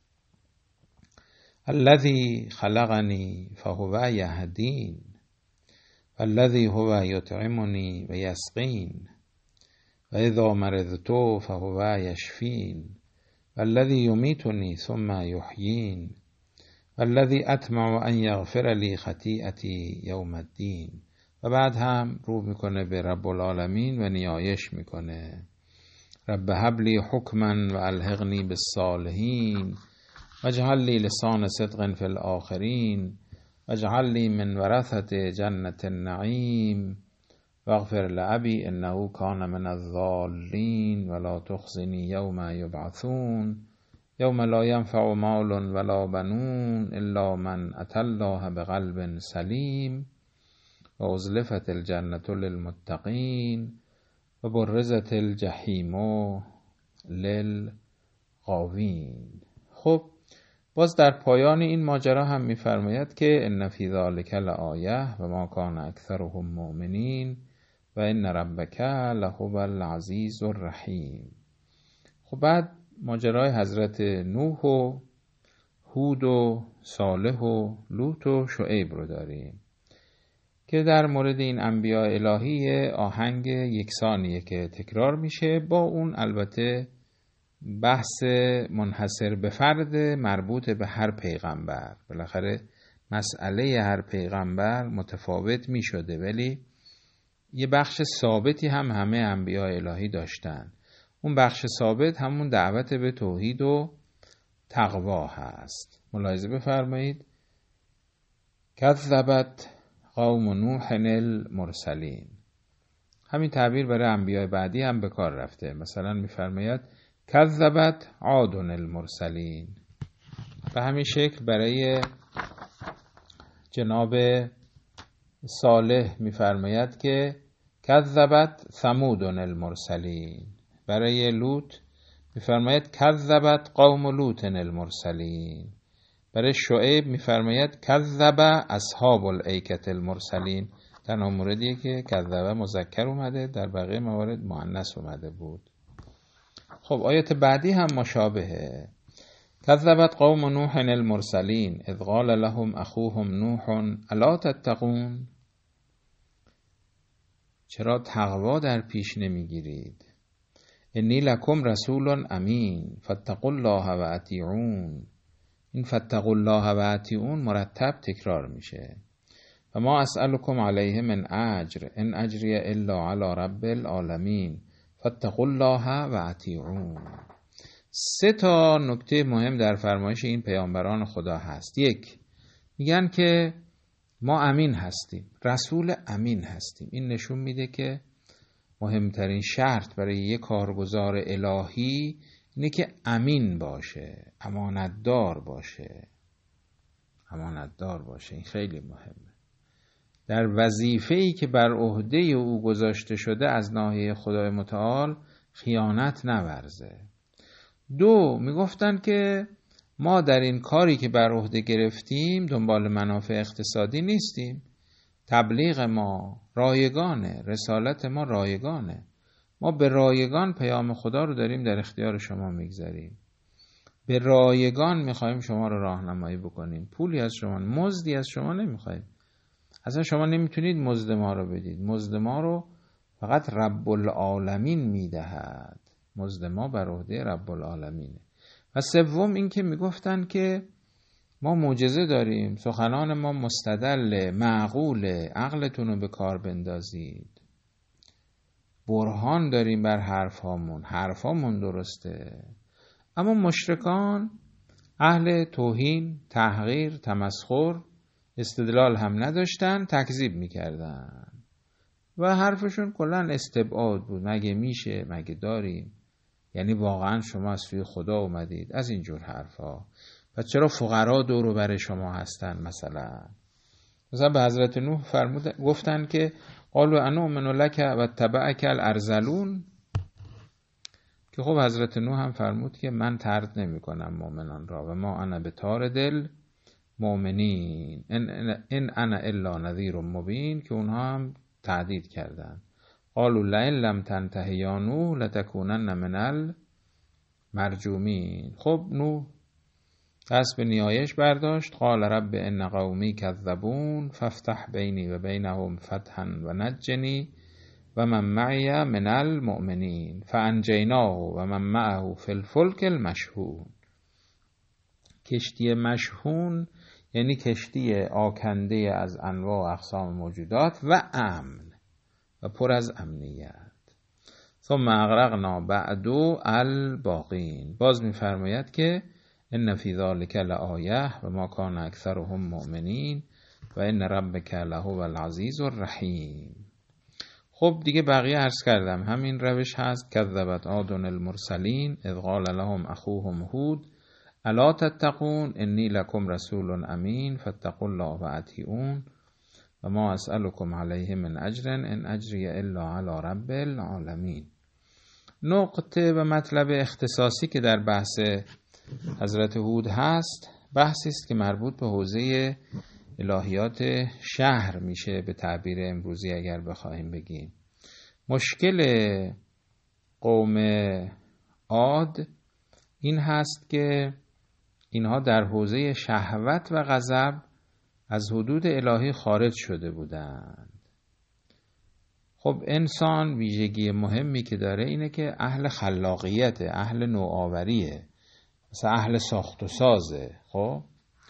الذی خلقنی فهو یهدین والذی هو یطعمنی و یسقین و اذا مرضت فهو یشفین والذی یمیتنی ثم یحیین والذی اطمع ان یغفر لی خطیئتی یوم الدین. و بعد هم رو میکنه به رب العالمین و نیایش میکنه. رب هب لی حکما و الحقنی بالصالحین واجعل لی لسان صدق فی الاخرین واجعل لی من ورثة جنة النعیم واغفر لأبی انه کان من الضالین ولا تخزنی یوم یبعثون یوم لا ینفع مال ولا بنون الا من اتى الله بقلب سلیم و ازلفت الجنة للمتقین و برزت الجحیم للغاوین. خب باز در پایان این ماجرا هم می‌فرماید که ان فی ذلک لآیه و ما کان اکثرهم مؤمنین و ان ربک لهو العزیز الرحیم. خب بعد ماجرای حضرت نوح و هود و صالح و لوط و شعیب رو داریم که در مورد این انبیاء الهی آهنگ یکسانیه که تکرار میشه، با اون البته بحث منحصر به فرد مربوط به هر پیغمبر. بالاخره مسئله هر پیغمبر متفاوت می شده، ولی یه بخش ثابتی هم همه انبیاء الهی داشتن. اون بخش ثابت همون دعوت به توحید و تقوا هست. ملاحظه بفرمایید کذبت قوم نوح المرسلین. همین تعبیر برای انبیاء بعدی هم به کار رفته. مثلا میفرماید کذبت عاد المرسلین. به همین شکل برای جناب صالح میفرماید که کذبت ثمود المرسلین. برای لوط میفرماید کذبت قوم لوط المرسلین. برای شعیب میفرماید کذب اصحاب الایکة المرسلین. تنها موردیه که کذب مذکر اومده، در بقیه موارد مؤنث اومده بود. خب آیت بعدی هم مشابهه. کذبت قوم نوح المرسلین اذ قال لهم اخوهم نوح الا تتقون. چرا تقوا در پیش نمیگیرید؟ انی لکم رسول امین فاتقوا الله و اطیعون. این فاتقوا الله و اطیعون مرتب تکرار میشه. و ما اسألکم علیه من اجر ان اجری الا علی رب العالمین فاتقوا الله و اطیعون. سه تا نکته مهم در فرمایش این پیامبران خدا هست. یک، میگن که ما امین هستیم، رسول امین هستیم. این نشون میده که مهمترین شرط برای یک کارگزار الهی اینه که امین باشه، امانتدار باشه. امانتدار باشه، این خیلی مهمه. در وظیفه‌ای که بر عهده او گذاشته شده از ناحیه خدای متعال خیانت نورزه. دو، میگفتن که ما در این کاری که بر عهده گرفتیم دنبال منافع اقتصادی نیستیم. تبلیغ ما رایگانه، رسالت ما رایگانه. ما به رایگان پیام خدا رو داریم در اختیار شما میگذاریم. به رایگان میخوایم شما رو راهنمایی بکنیم. پولی از شما، مزدی از شما نمیخوایم. اصلا شما نمیتونید مزد ما رو بدید. مزد ما رو فقط رب العالمین میدهد. مزد ما بر عهده رب العالمینه. و سوم این که میگفتن که ما معجزه داریم، سخنان ما مستدل، معقوله، عقلتون رو به کار بندازید. برهان داریم بر حرف هامون، حرف هامون درسته. اما مشرکان اهل توهین، تحقیر، تمسخر، استدلال هم نداشتن، تکذیب میکردن و حرفشون کلن استبعاد بود. مگه میشه؟ مگه داریم؟ یعنی واقعا شما از سوی خدا اومدید؟ از اینجور حرفا. و چرا فقرا دور و بر شما هستن؟ مثلا مثلا به حضرت نوح فرمود، گفتن که قالوا انؤمن لک و تبعک الارذلون، که خب حضرت نوح هم فرمود که من طرد نمی کنم مؤمنان را و ما انا بطارد المؤمنین ان ان انا الا نذیر مبین، که اونها هم تعدید کردن. قالوا لئن لم تنته یا نوح لتکونن من المرجومین. خب نوح دست به نیایش برداشت. قال رب ان قومی کذبون فافتح بینی و بینهم فتحا و نجنی و من معی من المؤمنین فانجیناه و من معه فی الفلک المشحون. کشتی مشحون یعنی کشتی آکنده از انواع و اقسام موجودات و امن و پر از امنیت. ثم اغرقنا بعد الباقین. باز میفرماید که ان فی ذلک لآیه و ما کان اکثرهم مؤمنین و ان ربک لهو العزیز الرحیم. خب دیگه بقیه عرض کردم، همین روش هست. کذبت عاد المرسلین اذ قال لهم اخوهم هود الا تتقون انی لکم رسول امین فاتقوا الله و اطیعون و ما اسألکم علیه من اجر ان اجری الا علی رب العالمین. نقطه و مطلب اختصاصی که در بحث حضرت هود هست، بحثی است که مربوط به حوزه الهیات شهر میشه به تعبیر امروزی اگر بخوایم بگیم. مشکل قوم عاد این هست که اینها در حوزه شهوت و غضب از حدود الهی خارج شده بودند. خب انسان ویژگی مهمی که داره اینه که اهل خلاقیت، اهل نوآوریه، مثلا اهل ساخت و سازه. خب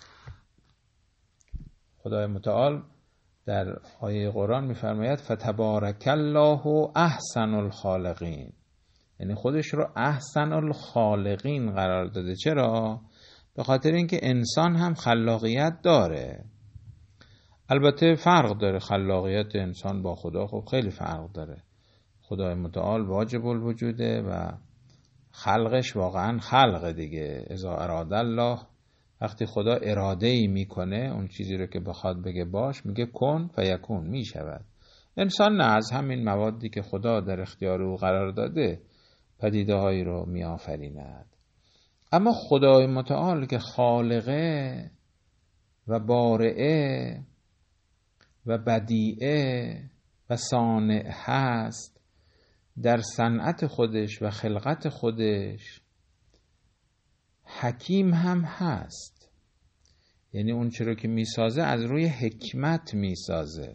خدای متعال در آیه قرآن میفرماید فتبارک الله احسن الخالقین، یعنی خودش رو احسن الخالقین قرار داده. چرا؟ به خاطر اینکه انسان هم خلاقیت داره، البته فرق داره خلاقیت انسان با خدا، خب خیلی فرق داره. خدای متعال واجب الوجوده و خلقش واقعا خلق دیگه. اذا اراد الله، وقتی خدا اراده ای میکنه اون چیزی رو که بخواد بگه باش، میگه کن فیکون، میشود. انسان نه، از همین موادی که خدا در اختیار او قرار داده پدیده هایی رو میآفریند. اما خدای متعال که خالقه و بارئه و بدیعه و صانع هست، در صنعت خودش و خلقت خودش حکیم هم هست. یعنی اون چرا که میسازه از روی حکمت میسازه،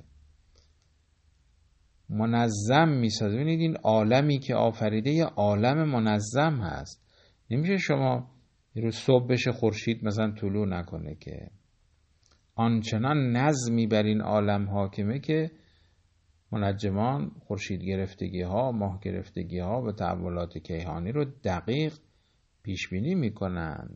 منظم میسازه. ببینید این عالمی که آفریده یه عالم منظم هست. نمیشه شما روز صبح بشه خورشید مثلا طلوع نکنه که. آنچنان نظمی بر این عالم حاکمه که منجمان خورشید گرفتگی ها، ماه گرفتگی ها و تحولات کیهانی رو دقیق پیش بینی میکنند،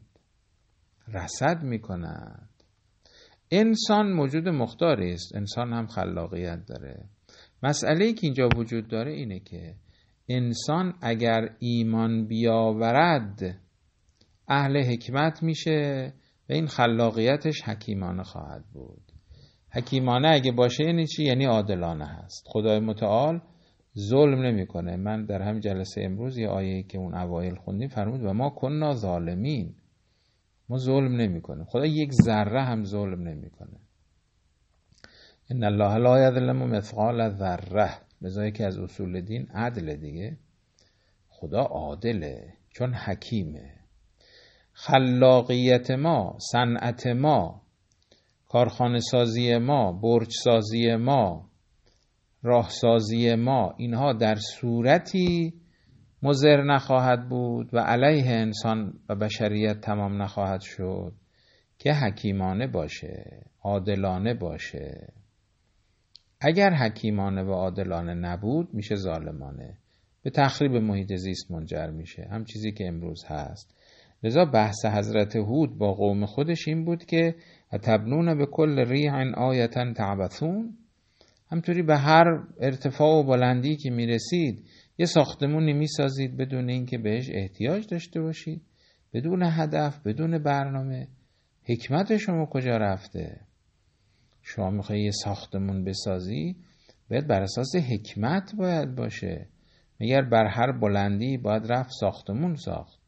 رصد میکنند. انسان موجود مختاری است، انسان هم خلاقیت داره. مسئله‌ای که اینجا وجود داره اینه که انسان اگر ایمان بیاورد اهل حکمت میشه و این خلاقیتش حکیمانه خواهد بود. حکیمانه اگه باشه یعنی چی؟ یعنی عادلانه هست. خدای متعال ظلم نمیکنه. من در همین جلسه امروز یه آیه‌ای که اون اوایل خوندیم فرمود و ما کننا ظالمین، ما ظلم نمیکنه. خدا یک ذره هم ظلم نمیکنه. ان الله لا یظلم مثقال ذره، لذا که از اصول دین عدل دیگه. خدا عادله چون حکیمه. خلاقیت ما، صنعت ما، کارخانه سازی ما، برج سازی ما، راه سازی ما، اینها در صورتی مضر نخواهد بود و علیه انسان و بشریت تمام نخواهد شد که حکیمانه باشه، عادلانه باشه. اگر حکیمانه و عادلانه نبود میشه ظالمانه، به تخریب محیط زیست منجر میشه، هم چیزی که امروز هست. لذا بحث حضرت هود با قوم خودش این بود که اتبنون به کل ریح آیة تعبثون، همطوری به هر ارتفاع و بلندی که میرسید یه ساختمونی میسازید بدون اینکه بهش احتیاج داشته باشید، بدون هدف، بدون برنامه. حکمت شما کجا رفته؟ شما میخوایی یه ساختمون بسازی، باید بر اساس حکمت باید باشه. مگر بر هر بلندی باید رفت ساختمون ساخت؟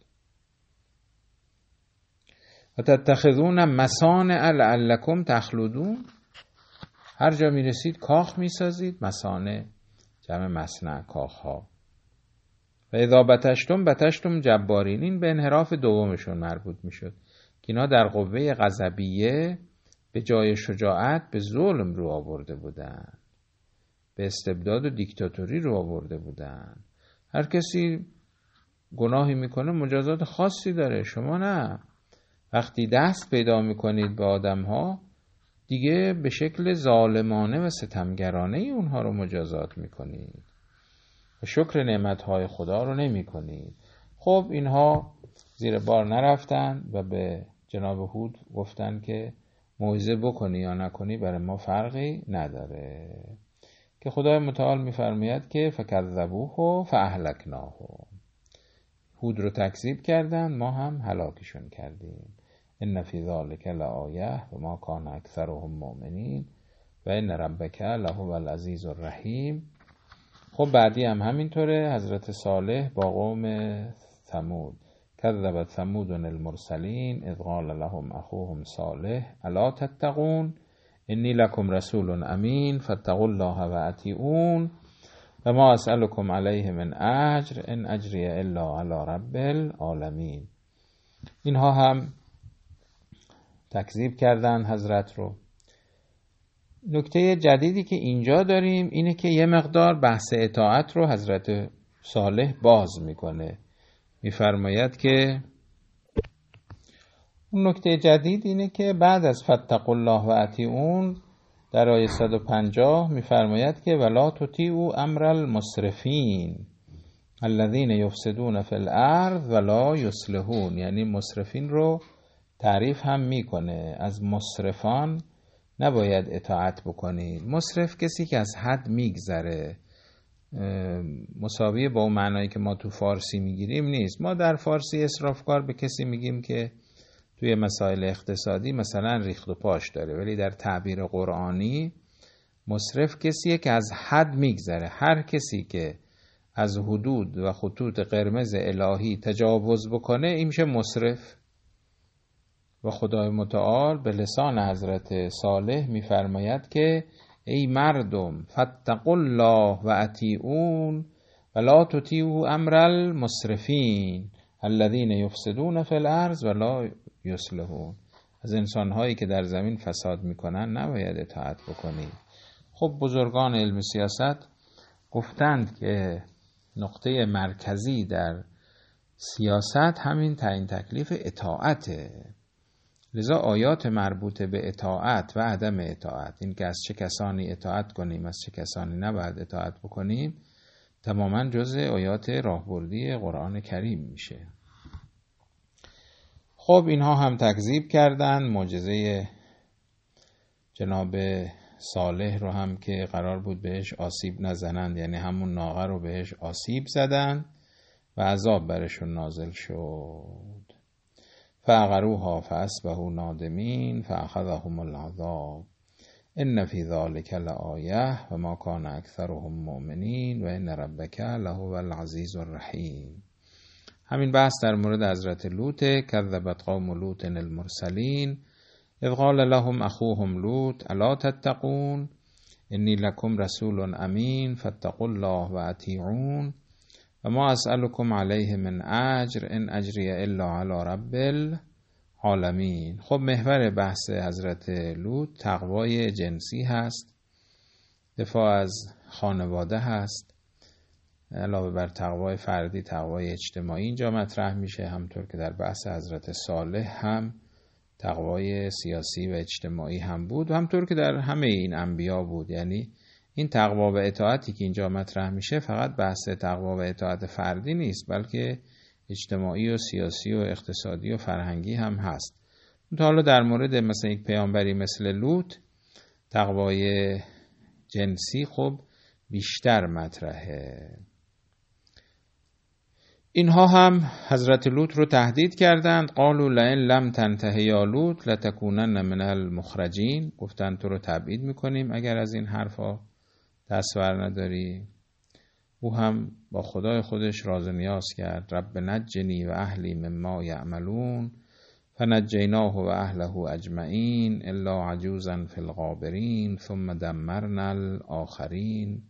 و تتخذون مصانع لعلکم تخلدون، هر جا میرسید کاخ میسازید. مصانع جمع مصنع، کاخ ها. و اذا بطشتم بطشتم جبارین، این به انحراف دومشون مربوط میشد که اینا در قوه غضبیه به جای شجاعت به ظلم رو آورده بودن، به استبداد و دیکتاتوری رو آورده بودن. هر کسی گناهی میکنه مجازات خاصی داره، شما نه. وقتی دست پیدا میکنید به آدم ها دیگه به شکل ظالمانه و ستمگرانه اونها رو مجازات میکنید و شکر نعمتهای خدا رو نمی کنید. خب اینها زیر بار نرفتن و به جناب هود گفتن که موعظه بکنی یا نکنی برای ما فرقی نداره، که خدای متعال میفرماید که فکذبوه فاهلکناه، هود رو تکذیب کردن ما هم هلاکشون کردیم. ان فی ذلک لآیه و ما کان اکثرهم مؤمنین و ان ربک لهو العزیز الرحیم. خب بعدی هم همینطوره. حضرت صالح با قوم ثمود، کذبت ثمود المرسلین اذ قال لهم اخوهم صالح الا تتقون انی لکم رسول امین فاتقوا الله و اطیعون و ما اسألکم علیه من اجر ان اجری الا علی رب العالمین. اینها هم تکذیب کردن حضرت رو. نکته جدیدی که اینجا داریم اینه که یه مقدار بحث اطاعت رو حضرت صالح باز میکنه. میفرماید که اون نکته جدید اینه که بعد از فاتقوا الله و اطیعون در آیه صد و پنجاه میفرماید که ولا تطیعوا امر المسرفین الذین یفسدون فی الارض ولا یصلحون. یعنی مسرفین رو تعریف هم میکنه. از مسرفان نباید اطاعت بکنید. مسرف کسی که از حد میگذره، مساویه با اون معنایی که ما تو فارسی میگیریم نیست. ما در فارسی اسرافکار به کسی میگیم که توی مسائل اقتصادی مثلا ریخت و پاش داره، ولی در تعبیر قرآنی مسرف کسیه که از حد میگذره. هر کسی که از حدود و خطوط قرمز الهی تجاوز بکنه این میشه مسرف. و خدای متعال به لسان حضرت صالح میفرماید که ای مردم فاتقوا الله و اطیعون و لا تطیعوا امر المسرفین الذین یفسدون فی الارض و لا یصلحون. از انسانهایی که در زمین فساد میکنن نباید اطاعت بکنید. خب بزرگان علم سیاست گفتند که نقطه مرکزی در سیاست همین تعیین تکلیف اطاعته. لذا آیات مربوط به اطاعت و عدم اطاعت، این که از چه کسانی اطاعت کنیم از چه کسانی نباید اطاعت بکنیم، تماما جزء آیات راهبردی قرآن کریم میشه. خب اینها هم تکذیب کردن معجزه جناب صالح رو هم که قرار بود بهش آسیب نزنند، یعنی همون ناقه رو بهش آسیب زدن و عذاب برشون نازل شد. فعقروها فاصبحوا نادمین فاخذهم العذاب ان فی ذلک لآیه و ما کان اکثرهم مؤمنین و ان ربک لهو العزیز الرحیم. همین بحث در مورد حضرت لوط. کذبت قوم لوط المرسلین اذ قال لهم اخوهم لوط الا تتقون انی لکم رسول امین فاتقوا الله و اطیعون و ما اسألكم علیه من اجر ان اجری الا علی رب العالمین. خب محور بحث حضرت لوط تقوای جنسی هست، دفاع از خانواده هست، علاوه بر تقوای فردی تقوای اجتماعی اینجا مطرح میشه، همطور که در بحث حضرت صالح هم تقوای سیاسی و اجتماعی هم بود و همطور که در همه این انبیا بود. یعنی این تقوا و اطاعتی که اینجا مطرح میشه فقط بحث تقوا و اطاعت فردی نیست، بلکه اجتماعی و سیاسی و اقتصادی و فرهنگی هم هست. تا حالا در مورد مثلا یک پیامبری مثل لوط تقوای جنسی خب بیشتر مطرحه. اینها هم حضرت لوط رو تهدید کردند. قالوا لئن لم تنته یا لوط لتکونن من المخرجین. گفتند تو رو تبعید میکنیم اگر از این حرفا دست ور نداری. او هم با خدای خودش راز و نیاز کرد. رب نجنی و اهلی مما یعملون فنجیناه و اهله اجمعین الا عجوزا فی الغابرین ثم دمرنا الاخرین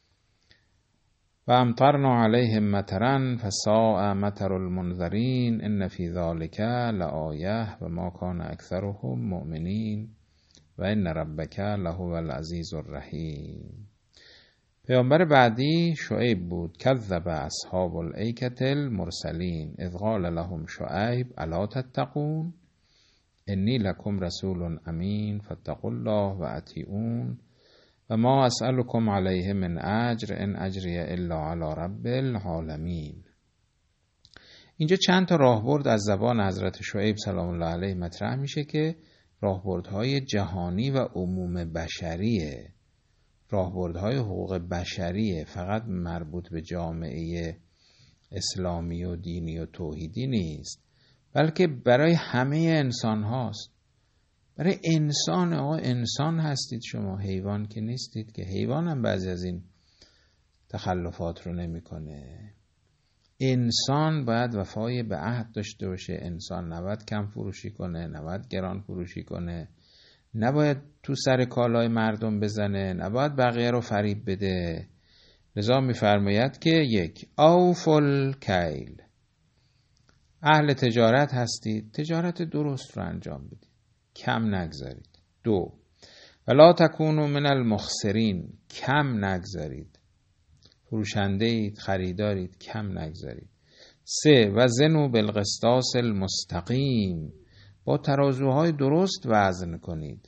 و امطرنا علیهم مطرا فساء مطر المنذرین ان فی ذلک لآیه و ما کان اکثرهم مؤمنین و ان ربک لهو العزیز الرحیم. پیامبر بعدی شعیب بود. کذب اصحاب الایکة المرسلین اذ قال لهم شعیب الا تتقون انی لکم رسول امین فاتقوا الله و اطیعون و ما اسألكم علیه من اجر ان اجری الا علی رب العالمین. اینجا چند تا راهبرد از زبان حضرت شعیب سلام الله علیه مطرح میشه که راهبردهای جهانی و عموم بشریه، راهبردهای حقوق بشریه، فقط مربوط به جامعه اسلامی و دینی و توحیدی نیست، بلکه برای همه انسان هاست. برای انسان، آقا انسان هستید شما، حیوان که نیستید که. حیوان هم بعضی از این تخلفات رو نمیکنه. انسان باید وفای به عهد داشته باشه. انسان نباید کم فروشی کنه، نباید گران فروشی کنه، نباید تو سر کالای مردم بزنه، نباید بقیه رو فریب بده. لذا میفرماید که یک، اوفل کیل، اهل تجارت هستید، تجارت درست رو انجام بدید، کم نگذارید. دو، ولا تکونوا من المخسرین، کم نگذارید، فروشنده اید، خریدارید، کم نگذارید. سه، وزنوا بالقسطاس المستقیم، با ترازوهای درست وزن کنید.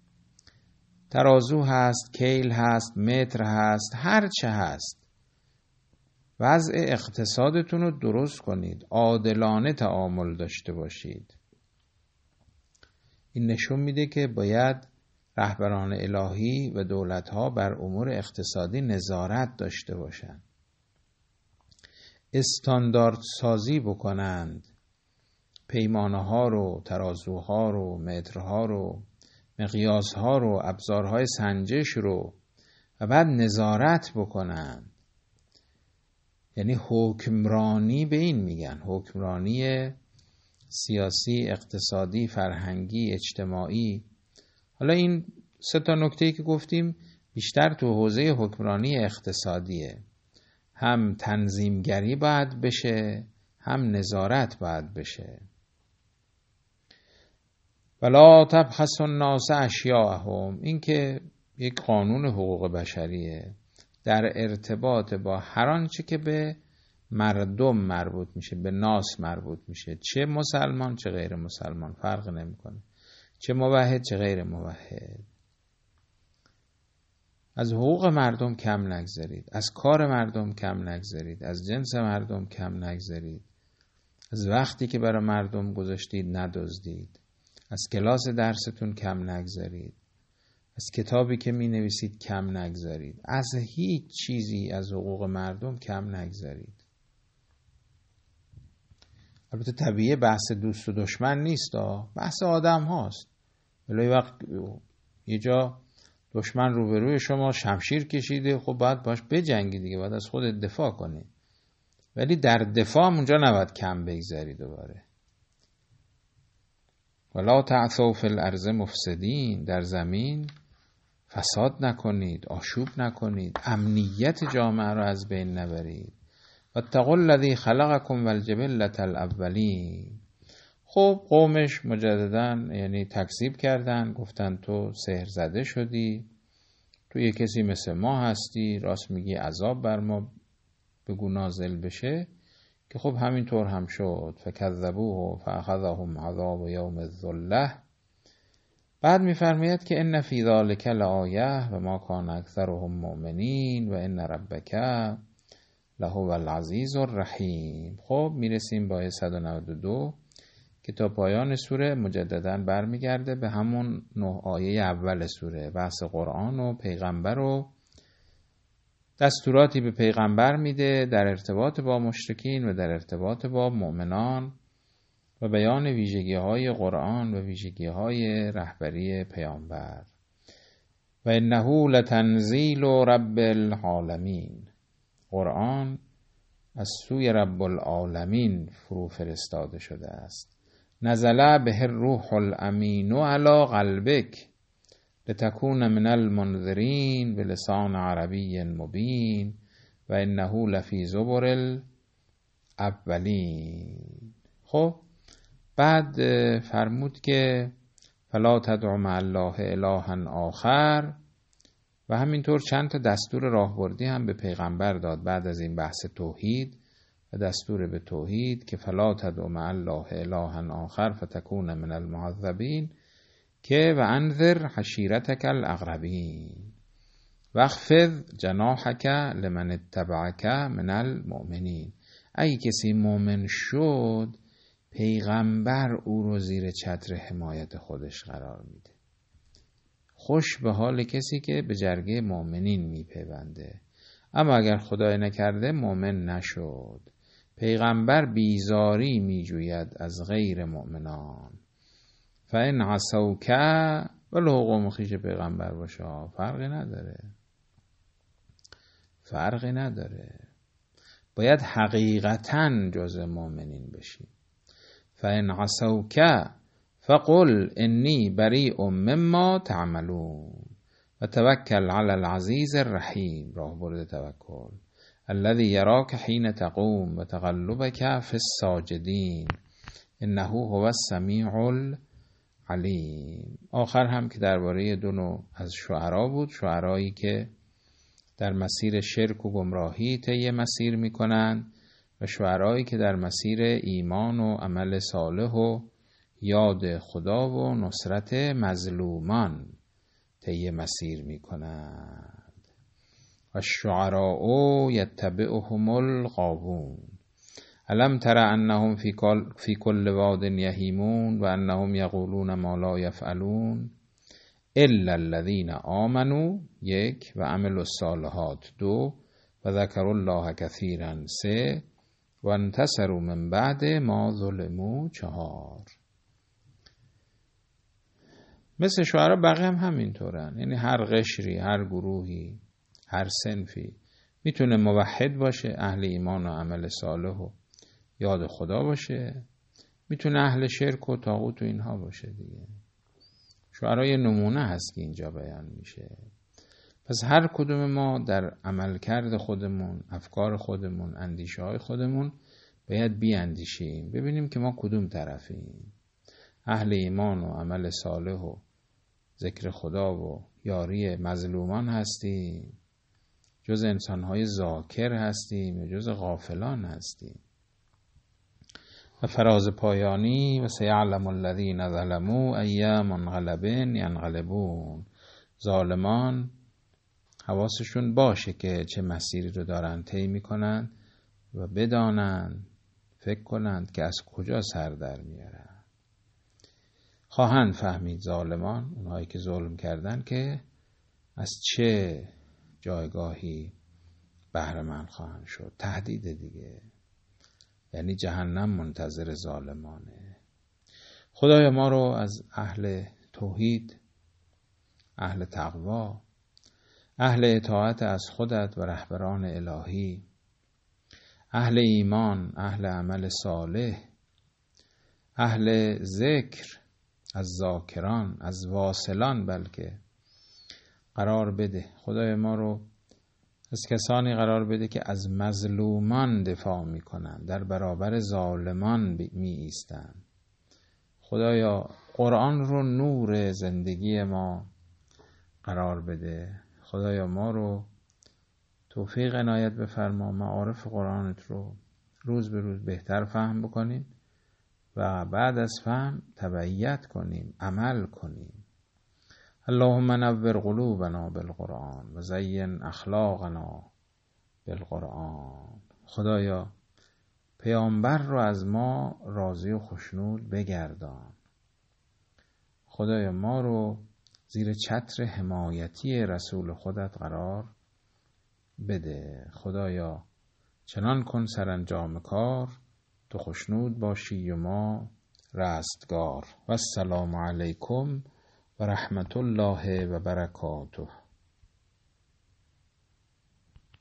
ترازو هست، کیل هست، متر هست، هر چه هست، وضع اقتصادتون رو درست کنید، عادلانه تعامل داشته باشید. این نشون میده که باید رهبران الهی و دولت‌ها بر امور اقتصادی نظارت داشته باشند، استاندارد سازی بکنند، پیمانه ها رو، ترازوها رو، مترها رو، مقیاسها رو، ابزارهای سنجش رو و بعد نظارت بکنند. یعنی حکمرانی به این میگن، حکمرانی سیاسی، اقتصادی، فرهنگی، اجتماعی. حالا این سه تا نکته‌ای که گفتیم بیشتر تو حوزه حکمرانی اقتصادیه. هم تنظیمگری باید بشه، هم نظارت باید بشه. ولا تبخسوا الناس اشیاءهم، این که یک قانون حقوق بشریه در ارتباط با هر آنچه که به مردم مربوط میشه، به ناس مربوط میشه، چه مسلمان چه غیر مسلمان فرق نمیکنه، چه موحد چه غیر موحد. از حقوق مردم کم نگذارید، از کار مردم کم نگذارید، از جنس مردم کم نگذارید، از وقتی که برای مردم گذاشتید ندزدید، از کلاس درستون کم نگذارید، از کتابی که می نویسید کم نگذارید، از هیچ چیزی از حقوق مردم کم نگذارید. البته طبیعی بحث دوست و دشمن نیست، بحث آدم هاست. ولی وقت یه جا دشمن روبروی شما شمشیر کشیده، خب باید باش بجنگی دیگه، باید از خودت دفاع کنی، ولی در دفاع اونجا نباید کم بگذاری. دوباره ولا تعثوا فی الارض مفسدین، در زمین فساد نکنید، آشوب نکنید، امنیت جامعه را از بین نبرید. واتقوا الذی خلقکم والجبلة الاولین. خب قومش مجدداً یعنی تکذیب کردن، گفتن تو سحر زده شدی، تو یه کسی مثل ما هستی، راست میگی عذاب بر ما بگو نازل بشه، که خب همینطور هم شد. فکذبوه فاخذهم عذاب یوم الذله. بعد میفرماید که ان فی ذلک لآیه و ما کان اکثرهم مؤمنین و ان ربک لهو العزیز الرحیم. خب میرسیم با صد و نود و دو که تا پایان سوره مجدداً برمیگرده به همون نه آیه اول سوره، بحث قرآن و پیغمبر و دستوراتی به پیغمبر میده در ارتباط با مشرکین و در ارتباط با مؤمنان و بیان ویژگی های قرآن و ویژگی های رهبری پیامبر. و انه لتنزیل رب العالمین، قرآن از سوی رب العالمین فرو فرستاده شده است. نزل به الروح الامین علی قلبک لتکون من المنذرین بلسان عربی مبین و انه لفی زبر الاولین. خب بعد فرمود که فلا تدع مع الله الها آخر و همینطور چند تا دستور راهبردی هم به پیغمبر داد بعد از این بحث توحید و دستور به توحید که فلا تدع مع الله الها آخر فتکون من المعذبین، که و انذر عشیرتک الاقربین واخفض جناحک لمن اتبعک من المؤمنین. اگه کسی مؤمن شد پیغمبر او رو زیر چتر حمایت خودش قرار میده. خوش به حال کسی که به جرگه مؤمنین میپیونده. اما اگر خدای نکرده مؤمن نشد، پیغمبر بیزاری میجوید از غیر مؤمنان. فإن عصوک ولو قوم خویش پیغمبر باشه فرقی نداره، فرقی نداره، باید حقیقتاً جز مؤمنین بشی. فإن عصوک فقل انی بریء مما تعملون و توکل علی العزیز الرحیم. راهبرد توکل. الذی یراک حین تقوم و تقلبک فی الساجدین انه هو السمیع العلیم. آخر هم که درباره دو نوع از شعرا بود، شعرایی که در مسیر شرک و گمراهی طی مسیر میکنند و شعرایی که در مسیر ایمان و عمل صالح و یاد خدا و نصرت مظلومان طی مسیر میکنند. و الشعراء یتبعهم الغاوون الم تر انهم فی فی کل واد یهیمون و انهم یقولون ما لا یفعلون الا الذین آمنوا یک و عملوا الصالحات دو و ذکروا الله کثیرا سه و انتصروا من بعد ما ظلموا چهار. مثل شعرا بقیه هم همینطورن، یعنی هر قشری، هر گروهی، هر صنفی میتونه موحد باشه، اهل ایمان و عمل صالح و یاد خدا باشه، میتونه اهل شرک و طاغوت و اینها باشه دیگه. شعرای نمونه هست که اینجا بیان میشه. پس هر کدوم ما در عملکرد خودمون، افکار خودمون، اندیشه های خودمون باید بیاندیشیم، ببینیم که ما کدوم طرفیم. اهل ایمان و عمل صالح و ذکر خدا و یاری مظلومان هستیم، جز انسانهای ذاکر هستیم یا جز غافلان هستیم. و فراز پایانی و سیعلم الذین ظلموا ای منقلب ینقلبون. ظالمان حواسشون باشه که چه مسیری رو دارن طی میکنن و بدانن، فکر کنند که از کجا سر در میارن. خواهند فهمید ظالمان، اونهایی که ظلم کردن، که از چه جایگاهی بهره مند خواهند شد. تهدید دیگه، یعنی جهنم منتظر ظالمانه. خدایا ما رو از اهل توحید، اهل تقوا، اهل اطاعت از خودت و رهبران الهی، اهل ایمان، اهل عمل صالح، اهل ذکر، از ذاکران، از واصلان بلکه قرار بده. خدای ما رو از کسانی قرار بده که از مظلومان دفاع میکنن، در برابر ظالمان می ایستن. خدایا قرآن رو نور زندگی ما قرار بده. خدایا ما رو توفیق عنایت بفرما، معارف قرآنت رو روز به روز بهتر فهم بکنیم و بعد از فهم تبعیت کنیم، عمل کنیم. اللهم نور قلوبنا بالقرآن و زین اخلاقنا بالقرآن. خدایا پیامبر رو از ما راضی و خشنود بگردان. خدایا ما رو زیر چتر حمایتی رسول خودت قرار بده. خدایا چنان کن سرانجام کار تو خشنود باشی و ما رستگار. و السلام علیکم و رحمت الله و برکاته.